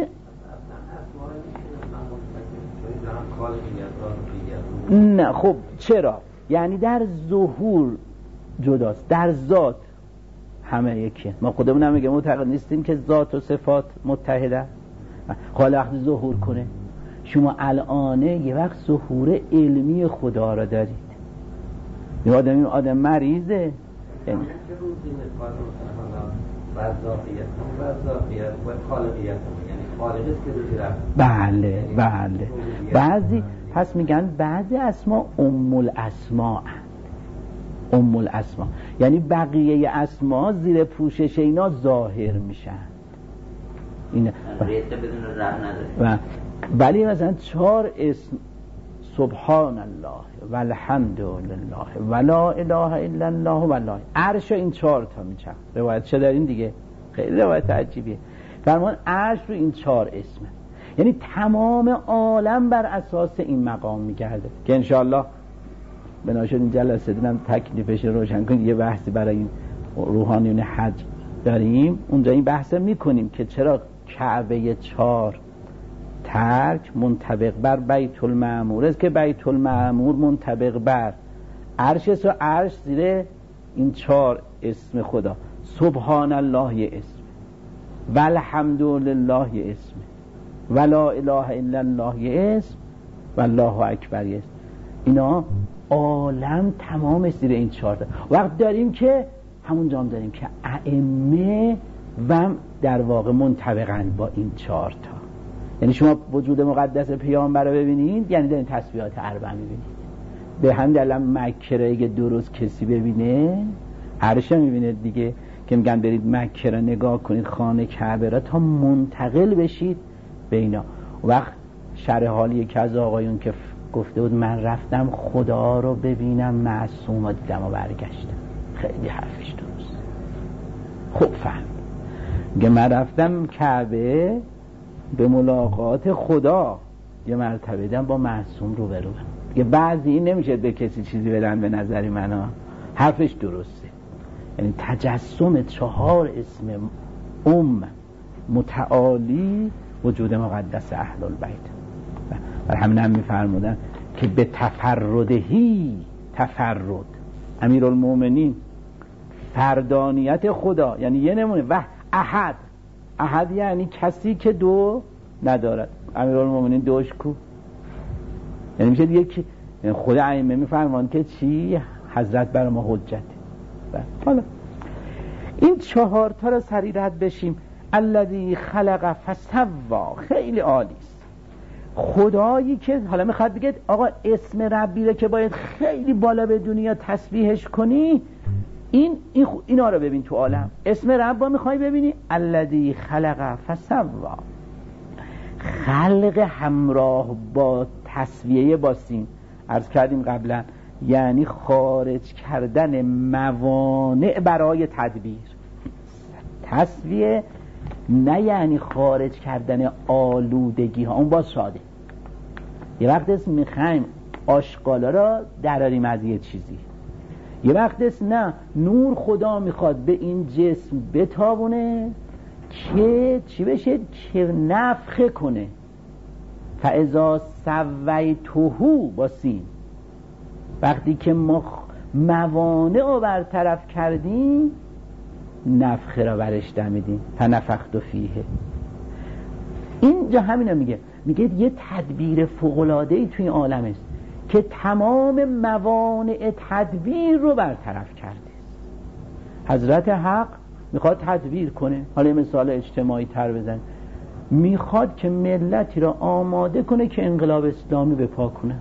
نه خب چرا؟ یعنی در ظهور جداست در ذات همه یکیه. ما خودمون هم میگه معتقد نیستیم که ذات و صفات متحده. حالا وقتی ظهور کنه شما الانه یه وقت ظهور علمی خدا را دارید. یه آدم این آدم مریضه یعنی بله بله بعضی پس میگن بعضی اسما ام الاسماء ام الاسماء یعنی بقیه اسما زیر پوشش اینا ظاهر میشن. این ریته بدون راه نداره. ولی مثلا چهار اسم سبحان الله والحمد لله ولا اله الا الله والله عرش این چهار تا میچن. روایت چه دارین دیگه؟ خیلی روایت عجیبیه. فرمان عرش رو این چهار اسمه. یعنی تمام عالم بر اساس این مقام میگرده که انشاءالله بناشد این جلسه دیدم تکلیفش روشن کنید. یه بحثی برای این روحانیون حج داریم، اونجا این بحث میکنیم که چرا کعبه چار ترک منطبق بر بیت المعمور است که بیت المعمور منطبق بر عرش است و عرش زیر این چار اسم خدا. سبحان الله یه اسم، والحمد لله یه اسم، ولا اله الا الله یه اسم، والله اکبر یه اسم. اینا عالم تمام زیر این چهار تا. وقت داریم که همونجا هم داریم که ائمه و در واقع منطبقن با این چهار تا. یعنی شما وجود مقدس پیامبر رو ببینید، یعنی دارین تسبیحات اربع میبینید. به همین دلیل مکه را اگه درست کسی ببینه، عرش میبینه دیگه، که میگن برید مکه را نگاه کنید، خانه کعبه را، تا منتقل بشید به اینا. وقت شرح حال یکی از آقایون که گفته بود من رفتم خدا رو ببینم، معصوم دیدم و برگشتم. خیلی حرفش درست، خوب فهم. میگه من رفتم کعبه به ملاقات خدا، یه مرتبه دیدم با معصوم رو برو. دیگه بعضی این نمیشه به کسی چیزی بدن به نظری من ها. حرفش درسته. یعنی تجسم چهار اسم ام متعالی وجود مقدس اهل البیت. بر همین هم میفرمودن که به تفردهی، تفرد امیرالمومنین فردانیت خدا، یعنی یه نمونه. و احد، احد یعنی کسی که دو ندارد. امیرالمومنین دوش کو، یعنی میشه دیگه که خود ائمه میفرمان که چی؟ حضرت بر ما حجته. حالا این چهار تا رو سریع رد بشیم. الذی خلق فسوا، خیلی عالی است. خدایی که حالا میخواد بگه آقا اسم ربی رو که باید خیلی بالا بدونی یا تسبیحش کنی، این, این اینا رو ببین تو عالم. اسم رب رو میخوای ببینی، الذی خلق فسوا، خلق همراه با تسویه با سین. عرض کردیم قبلا یعنی خارج کردن موانع برای تدبیر. تسویه نه یعنی خارج کردن آلودگی ها، اون باز ساده. یه وقت اسم میخوایم آشغالا را دراریم از یه چیزی، یه وقت اسم نه نور خدا میخواد به این جسم بتابونه که چی بشه؟ که نفخه کنه. فاذا سویتهو با سین، وقتی که ما موانع رو برطرف کردیم نفخه را برش دمیدیم. فنفخت فیه. اینجا همینو میگه، میگه یه تدبیر فوق‌العاده‌ای توی این عالم است که تمام موانع تدبیر رو برطرف کرده. حضرت حق میخواد تدبیر کنه. حالا یه مثال اجتماعی تر بزن. میخواد که ملتی را آماده کنه که انقلاب اسلامی بپا کنه.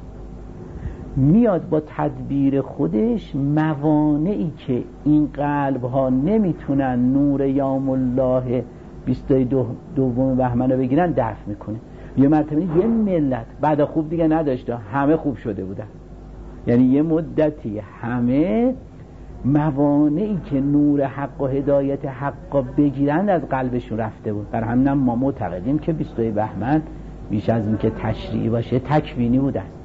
میاد با تدبیر خودش موانعی که این قلب ها نمیتونن نور یوم الله بیست و دو دوم بهمن رو بگیرن دفع میکنه. یه مرتبه یه ملت بعد خوب دیگه نداشته، همه خوب شده بودن. یعنی یه مدتی همه موانعی که نور حق و هدایت حق بگیرند از قلبشون رفته بود. بر همینم ما معتقدیم که بیست و دو بهمن بیش از این که تشریعی باشه تکوینی بوده است.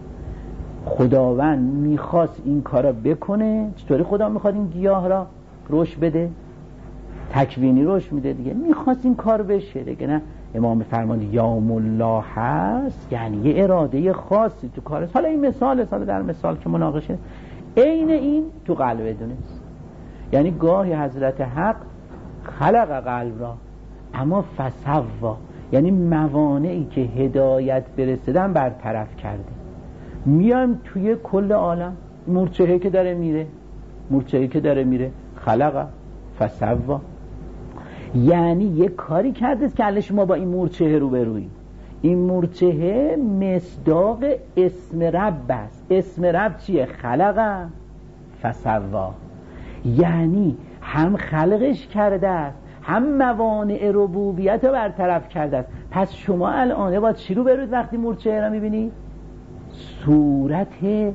خداوند میخواست این کارا بکنه. چطوری خدا میخواد این گیاه را رشد بده؟ تکوینی رشد میده دیگه. میخواست این کار بشه دیگه. نه امام فرمان یوم الله هست، یعنی یه اراده خاصی تو کارست. حالا این مثال حالا در مثال که مناقشه عین این تو قلب دونست. یعنی گاهی حضرت حق خلق قلب را اما فسوا، یعنی موانعی که هدایت برسیدن برطرف کرده. میایم توی کل عالم مورچه‌ای که داره میره، مورچه‌ای که داره میره خلق فسوا، یعنی یه کاری کرده که الان شما با این مورچه رو بروید. این مورچه مصداق اسم رب است. اسم رب چیه؟ خلق فسوا، یعنی هم خلقش کرده است هم موانع ربوبیت رو برطرف کرده است. پس شما الان باید چی رو بروید وقتی مورچه رو میبینی؟ صورت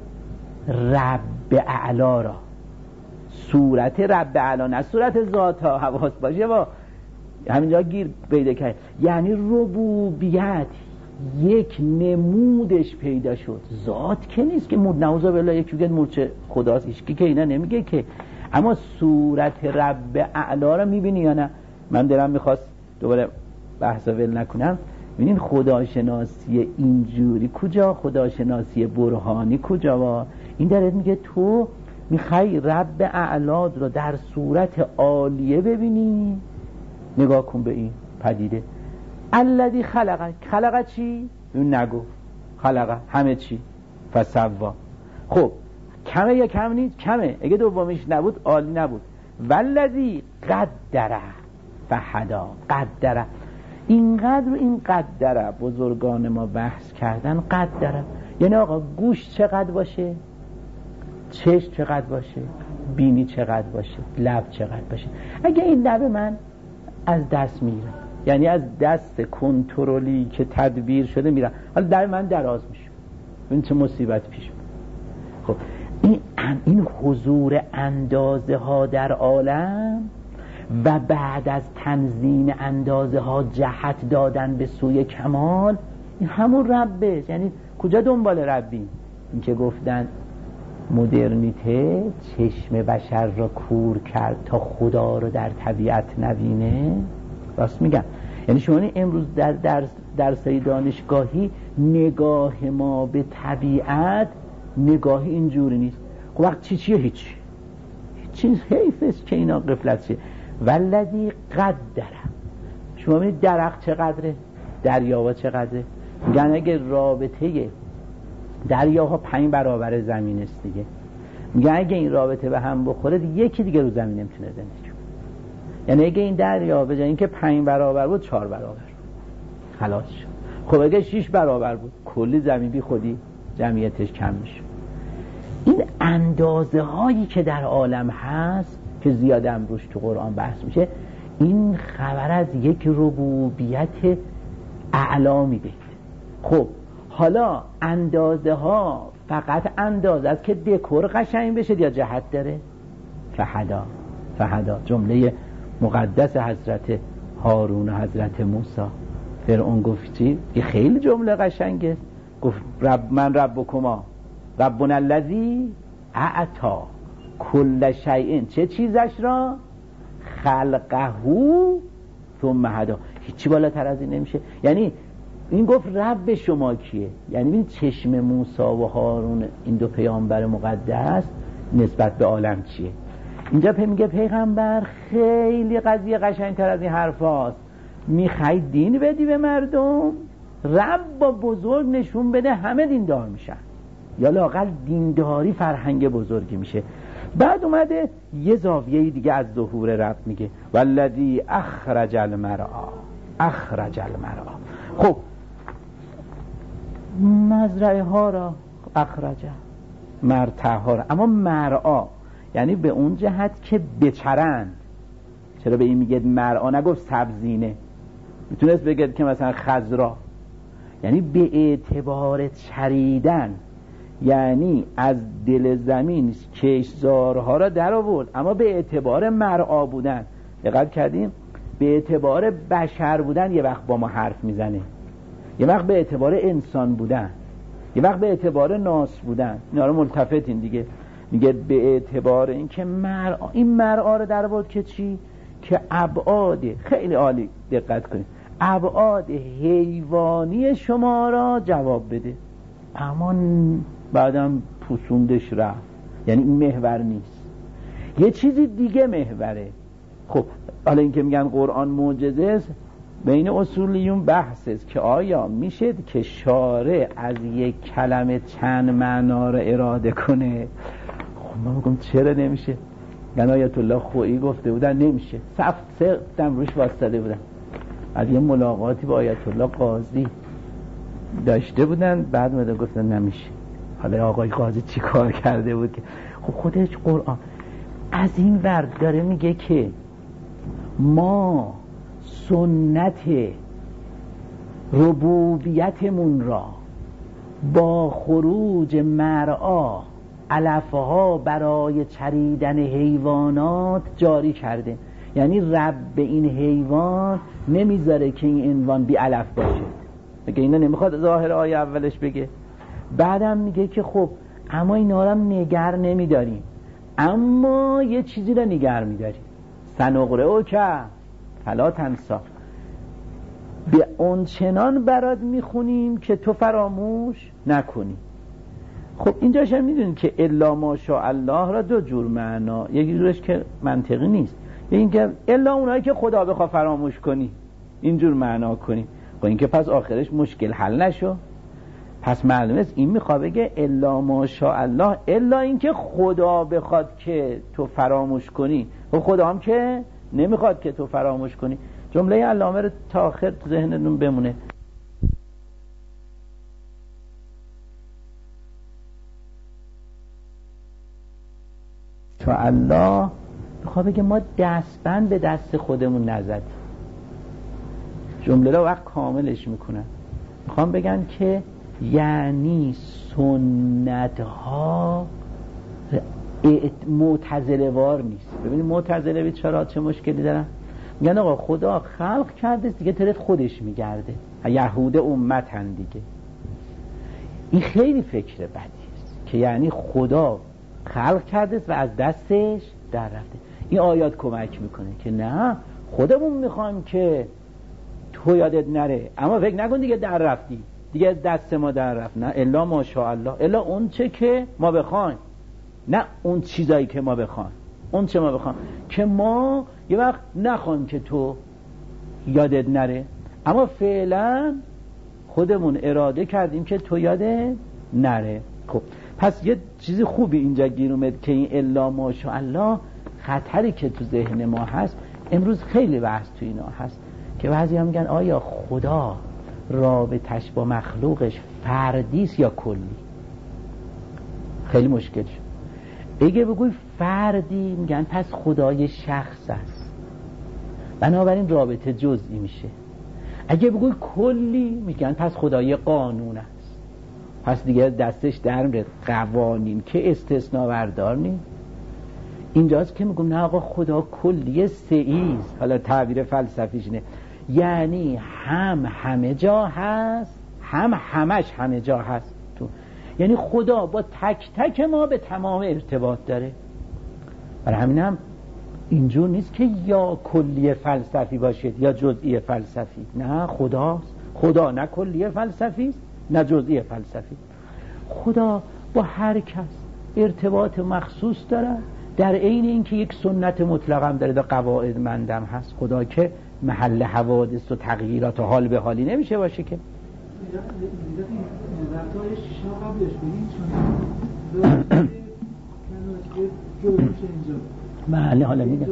رب اعلا را، صورت رب اعلا، نه صورت ذات ها. حواس باشه با همینجا گیر پیدا کرد. یعنی ربوبیت یک نمودش پیدا شد. ذات که نیست که مود نعوذ بالله یکی بگه مورچه خداست، هیچکی که اینا نمیگه که، اما صورت رب اعلی رو میبینی یا نه؟ من دلم میخواست دوباره بحث ول نکنم. ببینین خداشناسی اینجوری کجا، خداشناسی برهانی کجا؟ و این داره میگه تو میخوای رب اعلی رو در صورت عالیه ببینی. نگاه کن به این پدیده. الذی خلق، خلق چی؟ اون نگو خلق همه چی، فسوا. خب کمه یا کم نیست؟ کمه. اگه دومیش نبود عالی نبود. والذی قدره فهدا. قدره اینقدر و این قدره بزرگان ما بحث کردن. قدره یعنی آقا گوش چقدر باشه، چشم چقدر باشه، بینی چقدر باشه، لب چقدر باشه. اگه این لب من از دست میره، یعنی از دست کنترلی که تدبیر شده میره، حالا لب من دراز میشه، این چه مصیبت پیش میاد. خب این این حضور اندازه ها در عالم و بعد از تنظیم اندازه ها جهت دادن به سوی کمال، این همون ربه. یعنی کجا دنبال ربی؟ این که گفتن مدرنیته چشم بشر را کور کرد تا خدا رو در طبیعت نبینه. راست میگم. یعنی شما امروز در درس درسای دانشگاهی نگاه ما به طبیعت نگاهی اینجوری نیست. خب وقت چی چیه؟ هیچ چیز حیفست که اینا غفلت شه. والذی قدره. شما میبینید درخت چقدره، دریاها چقدره. میگن اگه رابطه دریاها پنج برابر زمین است دیگه، میگن اگه این رابطه به هم بخوره یکی دیگه رو زمین نمیتونه زندگی کنه. یعنی اگه این دریا به جای اینکه پنج برابر بود چهار برابر خلاص شد. خب اگه شش برابر بود کلی زمین بی خودی جمعیتش کم میشه. این اندازه هایی که در عالم هست که زیاده هم روش تو قرآن بحث میشه، این خبر از یک ربوبیت اعلا میده. خب حالا اندازه ها فقط اندازه است که دکور قشنگ بشه یا جهت داره؟ فهدا. فهدا جمله مقدس حضرت هارون و حضرت موسی. فرعون گفت چی؟ یه خیلی جمله قشنگه. گفت رب من ربکما ربنا الذی اعطا کل شیء، چه چیزش را؟ خلقه ثم هدا. هیچی بالاتر از این نمیشه. یعنی این گفت رب شما کیه؟ یعنی این چشم موسی و هارون این دو پیامبر مقدس نسبت به عالم چیه؟ اینجا پی میگه پیغمبر خیلی قضیه قشنگتر از این حرف هاست. میخوای دین بدی به مردم، رب با بزرگ نشون بده همه دیندار میشن، یا لااقل دینداری فرهنگ بزرگی میشه. بعد اومده یه زاویه دیگه از ظهور رب میگه والذی اخرج المرعی. اخرج المرعی. خب مزرعه ها را اخرجه، مرتع ها را، اما مرعا یعنی به اون جهت که بچرند. چرا به این میگه مرعا نگفت سبزینه؟ میتونست بگه که مثلا خضرا، یعنی به اعتبار چریدن، یعنی از دل زمین کشتزارها را در آورد، اما به اعتبار مرعا بودن. دقت کردیم؟ به اعتبار بشر بودن یه وقت با ما حرف میزنه، یه وقت به اعتبار انسان بودن، یه وقت به اعتبار ناس بودن. اینا رو ملتفتین دیگه. میگه به اعتبار این که مرعا، این مرعا رو در آورد که چی؟ که ابعاد خیلی عالی، دقت کنید، ابعاد حیوانی شما را جواب بده. اما بعدم پوسوندش رفت. یعنی این محور نیست، یه چیزی دیگه محوره. خب حالا این که میگن قرآن معجزه است، بین اصولیون بحث است که آیا میشه که شارع از یک کلمه چند معنا را اراده کنه؟ خب من میگم چرا نمیشه؟ من آیت الله خویی گفته بودن نمیشه، صف سفتم روش واسطه بودن. از یه ملاقاتی با آیت الله قاضی داشته بودن، بعد مده گفتن نمیشه. حالا آقای قاضی چی کار کرده بود که خب خودش قرآن از این ورد داره میگه که ما سنت ربوبیتمون را با خروج مرعا علفها برای چریدن حیوانات جاری کرده. یعنی رب این حیوان نمیذاره که این عنوان بی علف باشه. میگه اینا نمیخواد ظاهر آیه اولش بگه. بعدم میگه که خب اما اینا رو هم نگر نمیداریم، اما یه چیزی رو نگر میداریم، سنقرئو که فلا تنسا، به اون چنان برات میخونیم که تو فراموش نکنی. خب اینجاش هم میدونید که الا ماشاء الله را دو جور معنا، یکی جورش که منطقی نیست، این که الا اونایی که خدا بخواد فراموش کنی اینجور معنا کنی. خب این که پس آخرش مشکل حل نشو. پس معلومه است این میخواد بگه الا ماشاء الله، الا این که خدا بخواد که تو فراموش کنی. خب خدا هم که نمیخواد که تو فراموش کنی. جمله علامه رو تا آخر تو ذهنتون بمونه. تو الله میخواد بگه ما دستبند به دست خودمون نزدیم. جمله رو وقت کاملش میکنن، میخوام بگن که یعنی سنت ها معتزله وار نیست. ببینید معتزله بیچاره چه مشکلی دارن، میگن آقا خدا خلق کرده دیگه طرف خودش میگرده، یهود امتن دیگه. این خیلی فکر بدی است که یعنی خدا خلق کرده و از دستش در رفته. این آیات کمک میکنه که نه، خودمون میخوایم که تو یادت نره، اما فکر نکن دیگه در رفتی، دیگه از دست ما در رفت. نه، الا ماشاءالله، الا اون چه که ما بخوایم، نه اون چیزایی که ما بخوایم، اون چه ما بخوایم که ما یه وقت نخوایم که تو یادت نره، اما فعلا خودمون اراده کردیم که تو یادت نره. خب پس یه چیزی خوبی اینجا گیر اومد که این الا ماشاءالله خطری که تو ذهن ما هست. امروز خیلی بحث تو اینا هست که بعضی هم میگن آیا خدا رابطش با مخلوقش فردیست یا کلی؟ خیلی مشکل شد. اگه بگوی فردی میگن پس خدای شخص است، بنابراین رابطه جزئی میشه. اگه بگوی کلی میگن پس خدای قانون است، پس دیگه دستش در میره قوانین که استثناء بردار نیست. اینجاست که میگم نه آقا خدا کلی سئیز، حالا تعبیر فلسفیش نه، یعنی هم همه جا هست، هم همش همه جا هست تو. یعنی خدا با تک تک ما به تمام ارتباط داره. برای همین هم اینجور نیست که یا کلی فلسفی باشید یا جزئی فلسفی. نه، خداست. خدا نه کلی فلسفی است نه جزئی فلسفی. خدا با هر کس ارتباط مخصوص داره، در عین اینکه یک سنت مطلق هم داره، در قواعد مندم هست. خدا که محل حوادث و تغییرات و حال به حالی نمیشه باشه که. بله حالا میگم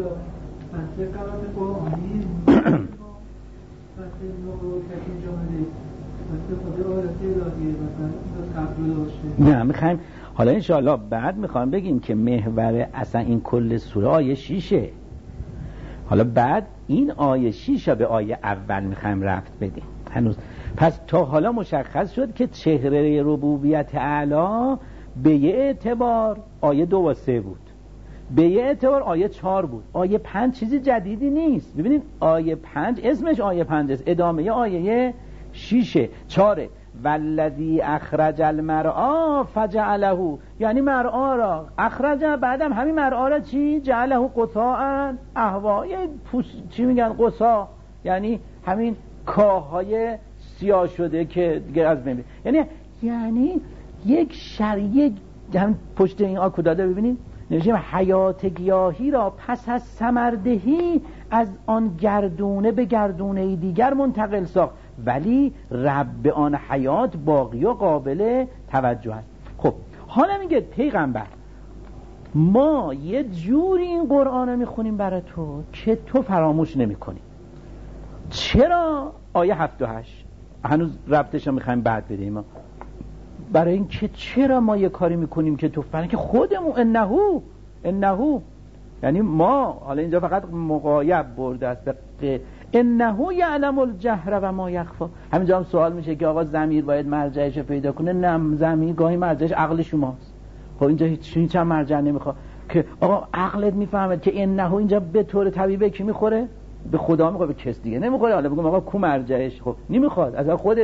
نه میخوایم حالا انشاءالله بعد میخوایم بگیم که محور اصلا این کل سوره آیه شیشه. حالا بعد این آیه شیشه به آیه اول میخوایم رفت بدیم هنوز. پس تا حالا مشخص شد که چهره ربوبیت اعلی به یه اعتبار آیه دو و سه بود، به یه اعتبار آیه چهار بود. آیه پنج چیزی جدیدی نیست. ببینید آیه پنج اسمش آیه پنج است، ادامه آیه شیشه چاره. والذی اخرج المرعا فجعله، یعنی مرعا را اخرج، بعدم همین مرعا را چی؟ جعله قصاء احوا، یعنی چی میگن قصا، یعنی همین کاهای سیاه شده که دیگه از بین، یعنی یعنی یک شریک هم پشت این آکو داده. ببینید نوشته حیات گیاهی را پس از ثمردهی از آن گردونه به گردونه دیگر منتقل ساخت، ولی رب آن حیات باقی و قابل توجه است. خب حالا میگه پیغمبر ما یه جوری این قرآن رو میخونیم برای تو که تو فراموش نمی کنی. چرا؟ آیه هفت و هشت هنوز ربطش رو میخوایم بعد بدیم. برای این که چرا ما یه کاری میکنیم که تو فراموش، که خودمون انهو انهو یعنی ما، حالا اینجا فقط مغایب برده است به انهو یعلم الجهر و ما یخفا. همینجا هم سوال میشه که آقا ضمیر باید مرجعش رو پیدا کنه. نه، ضمیر گاهی مرجعش عقل شماست. خب اینجا هیچ هم مرجع نمیخواد که آقا عقلت میفهمد که انهو اینجا به طور طبیعی به کی میخوره؟ به خدا میخوره، به کس دیگه نمیخوره. حالا بگم آقا کو مرجعش؟ خب نمیخواد، از خودت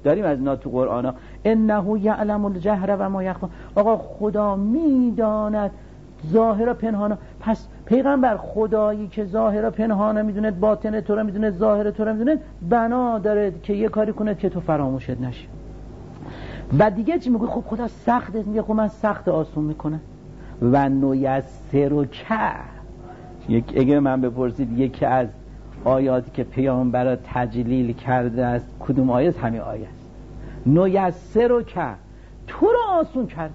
داریم از اینا تو قرآن ها. انه یعلم الجهر و ما یخفی. آقا خدا میداند ظاهر و پنهان. پس پیغمبر خدایی که ظاهر و پنهان میدونه، باطن تو رو میدونه، ظاهر تو رو میدونه، بنا داره که یه کاری کنه که تو فراموشت نشه. و دیگه چی میگه؟ خب خدا سخته، میگه خب من سخت آسون میکنم. و نیسرک، یک اگه من بپرسید یکی از آیاتی که پیامبر تجلیل کرده است کدوم آیه است؟ همین آیه است. نیسرک، تو رو آسون کردی.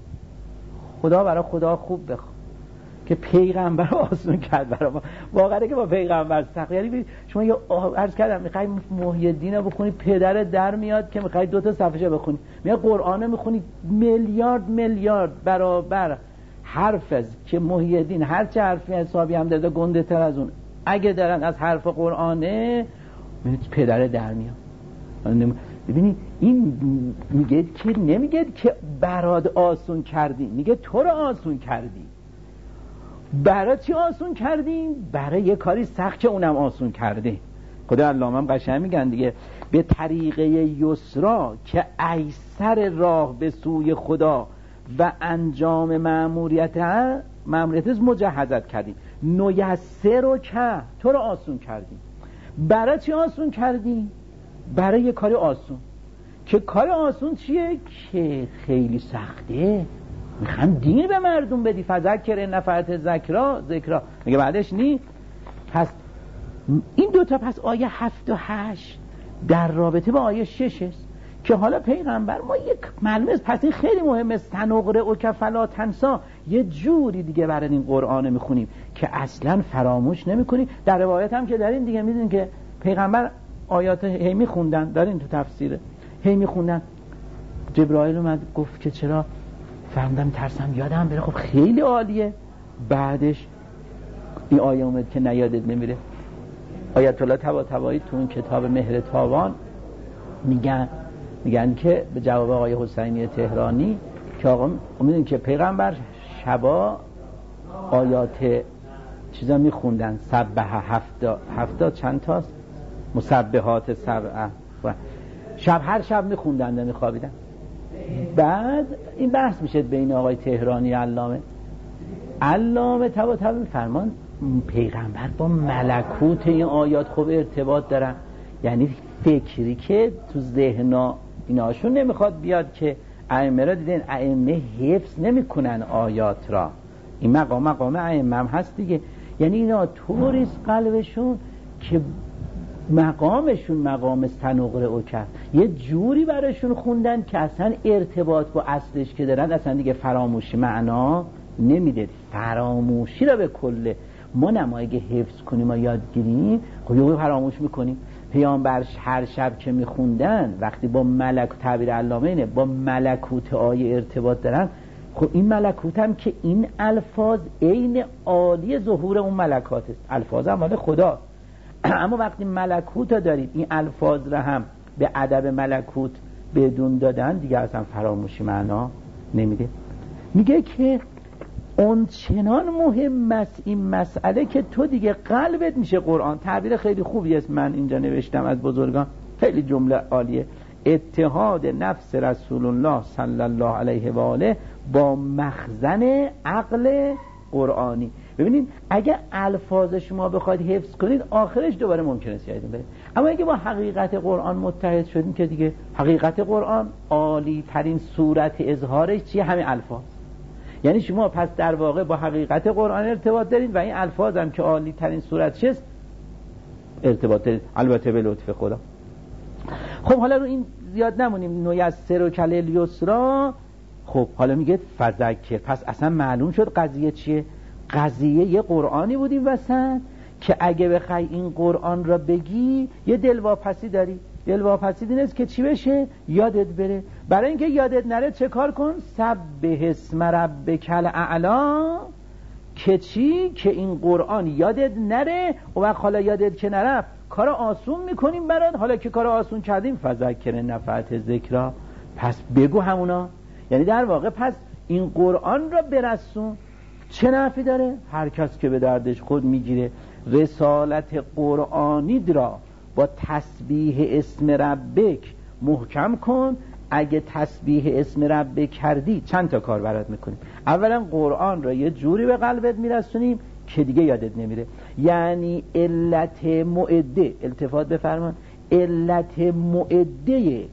خدا برای خدا خوب بخواد که پیغمبر رو آسون کرد برای ما. واقعا که با پیغمبر سخت، یعنی شما یه عرض کردم میخوای محی الدین رو بخونی، پدر در میاد که میخوای دو تا صفحه بخونی، میاد قرآن رو میخونی میلیارد میلیارد برابر حرف از که محی الدین هر چه حرفی حسابی هم داده گنده تر از اون اگه دارن از حرف قرآنه، پدر در میاد. ببینید این میگه که نمیگه که برات آسون کردی، میگه تو رو آسون کردی. برای چی آسون کردیم؟ برای یه کاری سخت که اونم آسون کرده. خدا علامه هم قشنگ میگن دیگه، به طریقه یسرا که ایسر راه به سوی خدا و انجام مأموریت مأموریت مجهزت کردیم. نیسرک، تو رو آسون کردیم. برای چی آسون کردیم؟ برای یه کاری آسون. که کار آسون چیه؟ که خیلی سخته، میخوام دین به مردم بدی. فذکر ان نفعت ذکرا ذکرا میگه بعدش نی. پس این دوتا، پس آیه هفت و هشت در رابطه با آیه شش است که حالا پیغمبر ما یک معلومه. پس این خیلی مهمه، سنقرئک فلا تنسی. یه جوری دیگه برای این قرآن میخونیم که اصلا فراموش نمیکنیم. در روایت هم که دارین دیگه میدونین که پیغمبر آیات هی میخوندن، دارین تو تفسیره هی میخوندن، جبرائیل اومد گفت که چرا؟ فهمیدم ترسم یادم بره. خب خیلی عالیه. بعدش این آیه اومد که نیادت نمیره. آیت الله طباطبایی تو اون کتاب مهر تاوان میگن میگن که به جواب آقای حسینی تهرانی که آقا میدونین که پیغمبر شبا آیات چیزا میخوندن، سبح هفتا هفتا چند تاست؟ مسبحات سبعه، شب هر شب میخوندن و میخوابیدن. بعد این بحث میشه بین آقای تهرانی علامه علامه طباطبایی فرمان پیغمبر با ملکوت این آیات خوب ارتباط دارن، یعنی فکری که تو ذهنا ایناشون نمیخواد بیاد که ائمه را دیدن ائمه حفظ نمیکنن آیات را. این مقام مقام ائمه هم هست دیگه، یعنی اینا طوریست قلبشون که مقامشون مقام سنقرئک، یه جوری براشون خوندن که اصلا ارتباط با اصلش که دارن اصلا دیگه فراموشی معنا نمیده. فراموشی را به کله ما نمایه حفظ کنیم و یاد گیریم، خب یه فراموش میکنیم. پیامبرش هر شب که میخوندن وقتی با ملک، تعبیر علامه اینه، با ملکوت آیه ارتباط دارن. خب این ملکوت هم که این الفاظ عین عالی ظهور اون ملکات است، الفاظ هم مال خدا. اما وقتی ملکوت رو دارید، این الفاظ رو هم به ادب ملکوت بدون دادن، دیگه اصلا فراموشی معنا نمیده. میگه که اون چنان مهم است این مسئله که تو دیگه قلبت میشه قرآن. تعبیر خیلی خوبی است، من اینجا نوشتم از بزرگان، خیلی جمله عالیه. اتحاد نفس رسول الله صلی الله علیه و آله با مخزن عقل قرآنی. ببینید اگه الفاظ شما بخواید حفظ کنید آخرش دوباره ممکنه یادتون بره، اما اگه با حقیقت قرآن متحد شدیم که دیگه حقیقت قرآن عالی ترین صورت اظهارش چیه؟ همین الفاظ. یعنی شما پس در واقع با حقیقت قرآن ارتباط دارید و این الفاظ هم که عالی ترین صورت چیست ارتباط دارید، البته به لطف خدا. خب حالا رو این زیاد نمونیم. نیسرک لیسرا. خب حالا میگه فذکر. پس اصلا معلوم شد قضیه چیه؟ قضیه یه قرآنی بود این وسط که اگه بخوای این قرآن را بگی یه دلواپسی داری. دلواپسی این است که چی بشه؟ یادت بره. برای اینکه یادت نره چه کار کن؟ سبح اسم ربک الاعلی. که چی؟ که این قرآن یادت نره و وقت حالا یادت که نرفت کار آسون میکنیم برات. حالا که کار آسون کردیم فذکر نفعت ذکرا، پس بگو همونا. یعنی در واقع پس این قرآن را برسون. چه نفعی داره؟ هر کس که به دردش خود میگیره رسالت قرآنی را با تسبیح اسم ربک محکم کن. اگه تسبیح اسم رب کردی چند تا کار برات میکنیم. اولا قرآن را یه جوری به قلبت میرسونیم که دیگه یادت نمیره. یعنی علت معده، التفات بفرمان، علت معده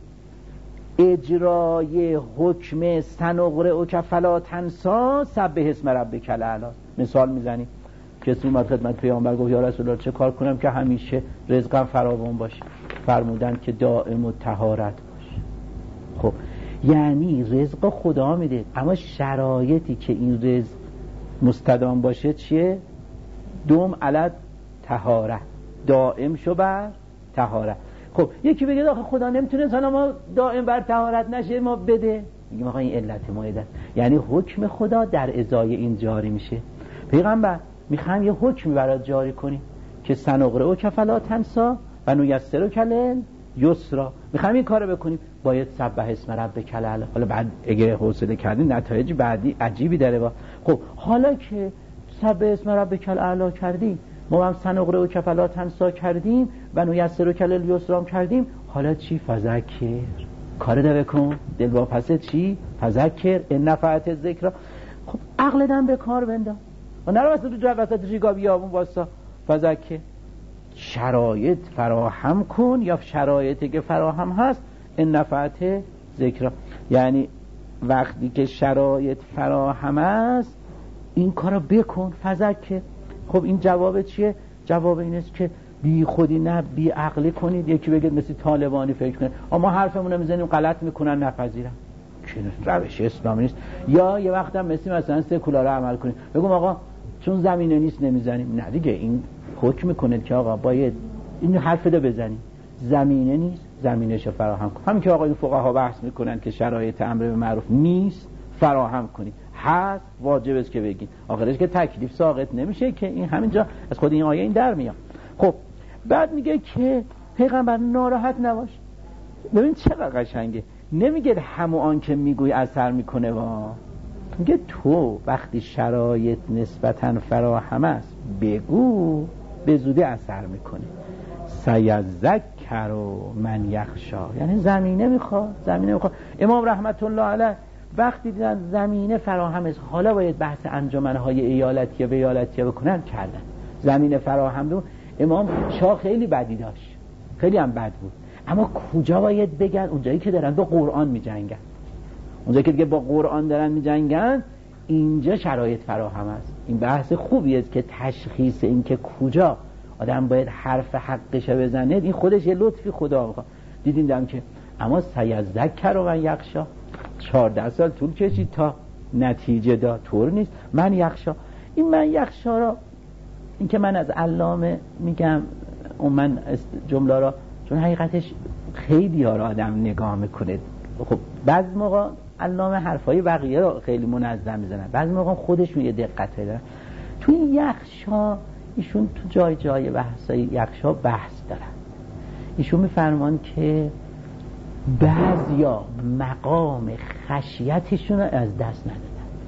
اجرای حکم سنقرئک فلا تنسی سبح اسم ربک الاعلی. مثال میزنیم، کسی اومد خدمت پیامبر گفت یا رسول الله چه کار کنم که همیشه رزقم فراوان باشه؟ فرمودند که دائم الطهارت باش. خب یعنی رزق خدا میده، اما شرایطی که این رزق مستدام باشه چیه؟ دوم علت طهارت، دائم شو بر طهارت. خب یکی بگه آخه خدا نمیتونه انسان ما دائم بر طهارت نشه ما بده، میگیم آقا این علت معده، یعنی حکم خدا در ازای این جاری میشه. پیغمبر میخوام یه حکمی برات جاری کنیم که سنقرئک فلا تنسی و نیسرک للیسرا، میخوام این کارو بکنیم، باید سبح اسم ربک الاعلی. حالا بعد اگه حوصله کردین نتایج بعدی عجیبی داره. با خب حالا که سبح اسم ربک الاعلی کردیم، ما هم سنقرئک فلا تنسی کردیم و نیسرک للیسرا کردیم، حالا چی؟ فذکر، کار ده بکن، دل با پس چی؟ فذکر ان نفعت الذکر. خب عقل دم به کار بنداز و نرو واسه تو وسط ریگا بیابون واسا. فذکر، شرایط فراهم کن یا شرایطی که فراهم هست ان نفعت ذکر، یعنی وقتی که شرایط فراهم است این کارو بکن. فذکر. خب این جواب چیه؟ جواب این است که بی خودی نه بی عقلی کنید. یکی بگه مثل طالبانی فکر کنه اما حرفمون رو میزنیم غلط میکنن نپذیرن، که روش اسلامی نیست. یا یه وقت هم مثل مثلا سکولار عمل کنید، بگم آقا چون زمینه نیست نمیزنیم. نه دیگه، این حکم میکنه که آقا باید این حرف رو بزنیم، زمینه نیست زمینه‌شو فراهم کن. همین که آقای فقها بحث میکنن که شرایط امر به معروف نیست فراهم کنید، هست واجب است که بگین، آخرش که تکلیف ساقط نمیشه که این همینجا از خود این آیه این در میاد. خب بعد میگه که پیغمبر ناراحت نباش. ببین چقدر قشنگه، نمیگه همون آن که میگوی اثر میکنه، وا میگه تو وقتی شرایط نسبتاً فراهم است بگو، به زودی اثر میکنه. سیذکر من یخشا، یعنی زمینه میخواد، زمینه میخواد. امام رحمت الله علیه وقتی دیدن زمینه فراهم است، حالا باید بحث انجمنهای ایالتیه و ایالتیه بکنن، کردن. زمینه فراهم بود. امام شاه خیلی بدی داشت، خیلی هم بد بود، اما کجا باید بگن؟ اونجایی که دارن با قرآن میجنگن، اونجایی که دیگه با قرآن دارن میجنگن، اینجا شرایط فراهم است. این بحث خوبی است که تشخیص این که کجا آدم باید حرف حقش بزنه، این خودش یه لطفی خدا میخواد. دیدین دم که اما سیذکر و من یخشا چهارده سال طول کشید تا نتیجه داد. طور نیست من یخشا. این من یخشا را، این که من از علامه میگم اون من جمله را، چون حقیقتش خیلی ها را آدم نگاه میکنه. خب بعض موقع علامه حرفای بقیه را خیلی منظم میزنن، بعض موقع خودشون یه دقتی دارن. تو این یخشا ایشون تو جای جای بحثای یخشا بحث دارن. ایشون میفرمان که بعضیا مقام خشیتشون رو از دست ندادن.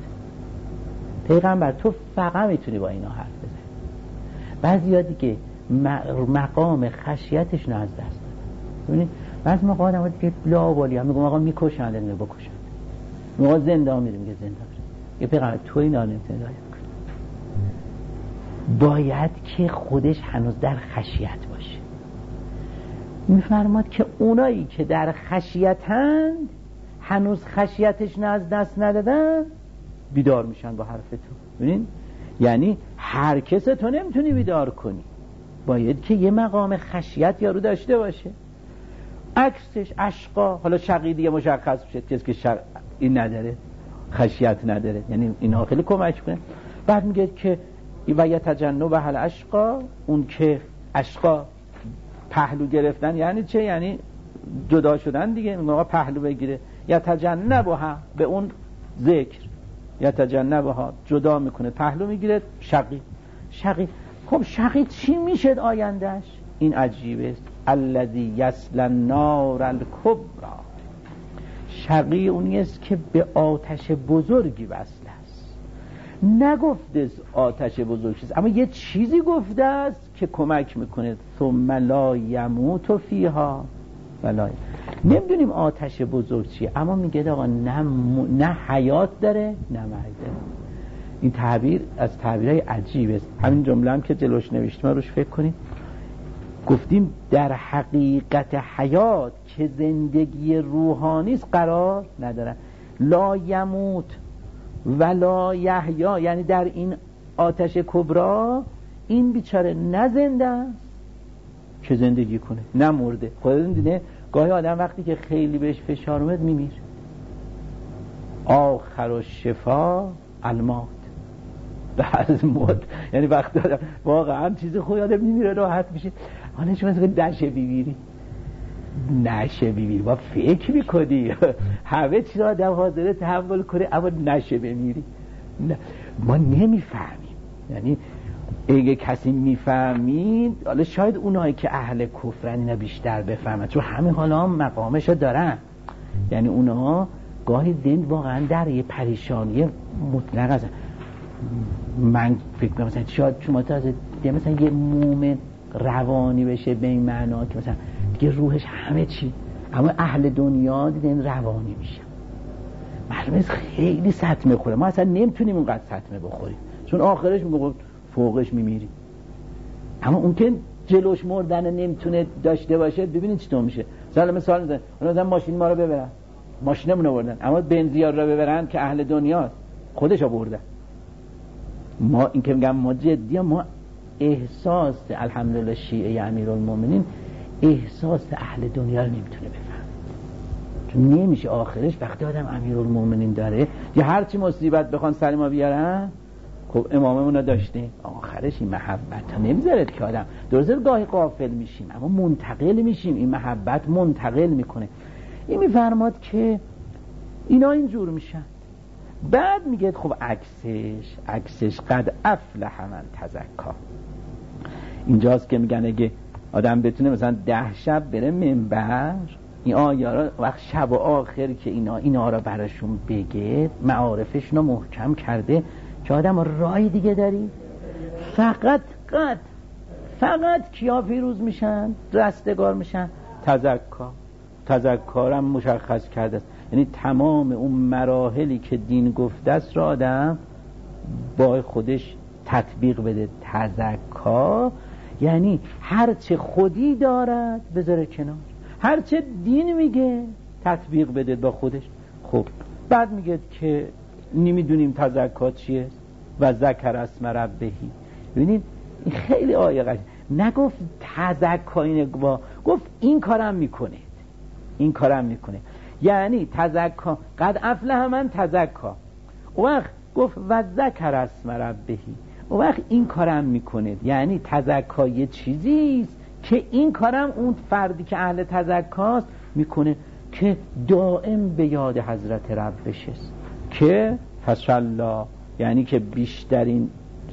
پیغمبر تو فقط میتونی با اینا حرف بزنی. بعضیا دیگه مقام خشیتشون رو از دست دادن. ببینید بعضی موقع آدم‌ها دیگه لاابالی هم میگم آقا میکشند، نمیگه بکشند، موقع زنده میریم میگه زنده میریم. یه پیغمبر تو اینا نمیتونی رعایت کنی. باید که خودش هنوز در خشیت باشه. میفرماد که اونایی که در خشیتند، هنوز خشیتشون از دست ندادن، بیدار میشن با حرف تو. ببینین یعنی هر کس تو نمیتونی بیدار کنی، باید که یه مقام خشیت یارو داشته باشه. عکسش اشقا، حالا شقی دیگه مشخص بشه، کسی که شق... این نداره، خشیت نداره، یعنی اینا خیلی کمک کنه. بعد میگه که و یتجنب هل اشقا، اون که اشقا پهلو گرفتن یعنی چه؟ یعنی جدا شدن دیگه. این موقع پهلو بگیره. یتجنبها به اون ذکر، یتجنبها جدا میکنه، پهلو میگیره. شقی، شقی خب شقی چی میشه آیندهش؟ این عجیبه است. الذی یصلی النار الکبری، شقی اونی است که به آتش بزرگی وصل است. نگفته آتش بزرگ چیز، اما یه چیزی گفته است که کمک میکنه. ثم لا یموت فیها ولا، نمیدونیم آتش بزرگ چیه، اما میگه آقا نه, م... نه حیات داره نه مرگ داره. این تعبیر از تعبیرهای عجیبه. همین جمله هم که جلوش نوشتیم روش فکر کنیم. گفتیم در حقیقت حیات که زندگی روحانی است قرار نداره. لا یموت ولا یحیا، یعنی در این آتش کبرا این بیچاره نه زنده است که زندگی کنه نه مرده. خودتون دیده گاهی آدم وقتی که خیلی بهش فشار اومد میمیر. آخر و شفا الموت، بعد موت، یعنی وقتی آدم واقعا چیز خوبی آدم میمیره راحت میشه. حالا شما مثلا نشه بیمیری نشه بیمیری با فکر میکنی همه چی را آدم حاضره تحمل کنه اما نشه بمیری. نه. ما نمیفهمیم. یعنی اگه کسی میفهمید حالا شاید اونایی که اهل کفرن اینا بیشتر بفهمن، چون همین حالا هم مقامشو دارن. یعنی اونها گاهی ذهن واقعا در یه پریشانی مطلق هستن. من فکر کنم مثلا شاید شما تا از مثلا یه مومن روانی بشه به این معنا که مثلا دیگه روحش همه چی، اما اهل دنیا دیدن روانی میشه. معلومه خیلی سطمه خوره. ما اصلا نمیتونیم اونقدر سطمه بخوریم چون آخرش میگه فوقش میمیری. اما اون که جلوش مردن نمیتونه داشته باشه ببینید چطور میشه. مثلا مثال میزنن اونها ماشین ما رو ببرن، ماشینمون رو بردن، اما بنزیار رو ببرن که اهل دنیاست خودش رو بردن. ما این که میگم ما جدیه، ما احساس الحمدلله شیعه امیرالمومنین احساس اهل دنیا رو نمیتونه بفهم، چون نمیشه آخرش وقتی آدم امیرالمومنین داره یا هرچی مصیبت بخوان سر ما بیارن. خب اماممون رو داشته، آخرش این محبت ها نمیذاره که آدم درسته گاهی غافل میشیم اما منتقل میشیم، این محبت منتقل میکنه. این میفرماد که اینا اینجور میشن. بعد میگه خب عکسش عکسش قد افلح من تزکا. اینجاست که میگن اگه آدم بتونه مثلا ده شب بره منبر این آیارا وقت شب و آخر که اینا اینا را براشون بگه، معارفشون رو محکم کرده که آدم رای دیگه داری. فقط قد فقط کیا پیروز میشن؟ رستگار میشن. تزکا تزکارم مشخص کرده است، یعنی تمام اون مراحلی که دین گفته است را آدم با خودش تطبیق بده. تزکا یعنی هرچه خودی دارد بذاره کنار، هرچه دین میگه تطبیق بده با خودش. خب بعد میگه که نمیدونیم تزکا چیه و ذکر اسم ربهی. ببینید این خیلی آیه قشنگه. نگفت تزکا اینه، گفت این کارم میکنه، این کارم میکنه. یعنی تزکا قد افلح من تزکا. اون وقت گفت و ذکر اسم ربهی، اون وقت این کارم میکنه. یعنی تزکا یه چیزیست که این کارم اون فردی که اهل تزکاست میکنه که دائم به یاد حضرت ربش است که فصلا، یعنی که بیشترین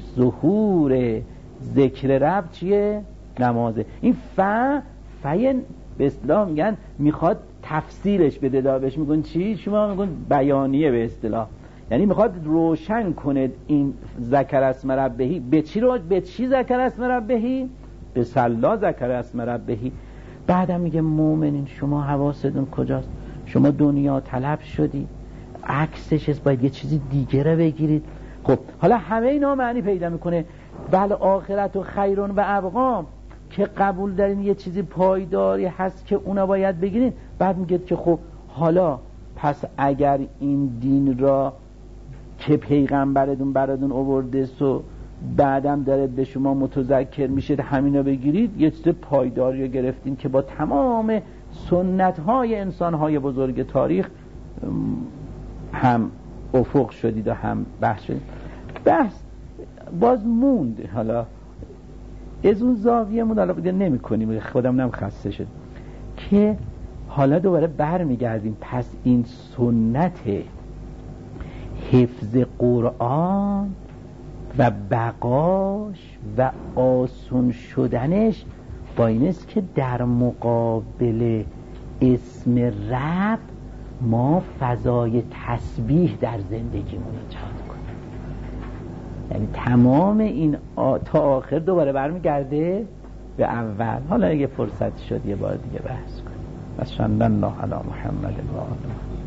ظهور ذکر رب چیه؟ نمازه. این ف فین به اصطلاح میگن میخواد تفسیرش بده، دابش میگن چی؟ شما میگن بیانیه به اصطلاح، یعنی میخواد روشن کنه این ذکر اسم ربهی به چی رو به چی ذکر اسم ربهی؟ به صلا ذکر اسم ربهی. بعدم میگه مؤمنین شما حواستون کجاست؟ شما دنیا طلب شدی، عکسش است، باید یه چیزی دیگه رو بگیرید. خب حالا همه اینا معنی پیدا میکنه. بله آخرت و خیرون و ابقام که قبول دارین یه چیزی پایداری هست که اونا باید بگیرین. بعد میگه که خب حالا پس اگر این دین را که پیغمبرتون براتون آورده سو بعدم داره به شما متذکر میشه همینا بگیرید، یه چیز پایداری رو گرفتین که با تمام سنت های انسان های بزرگ تاریخ هم افق شدید و هم بحث شدید. بحث باز موند. حالا از اون زاویه موند، حالا بگه نمی کنیم، خودم نم خسته شد که حالا دوباره بر میگردیم. پس این سنت حفظ قرآن و بقاش و آسون شدنش با این است که در مقابل اسم رب ما فضای تسبیح در زندگیمون ایجاد کنیم. یعنی تمام این آ... تا آخر دوباره برمیگرده به اول. حالا اگه فرصت شد یه بار دیگه بحث کنیم. و صلی الله علی محمد و آله.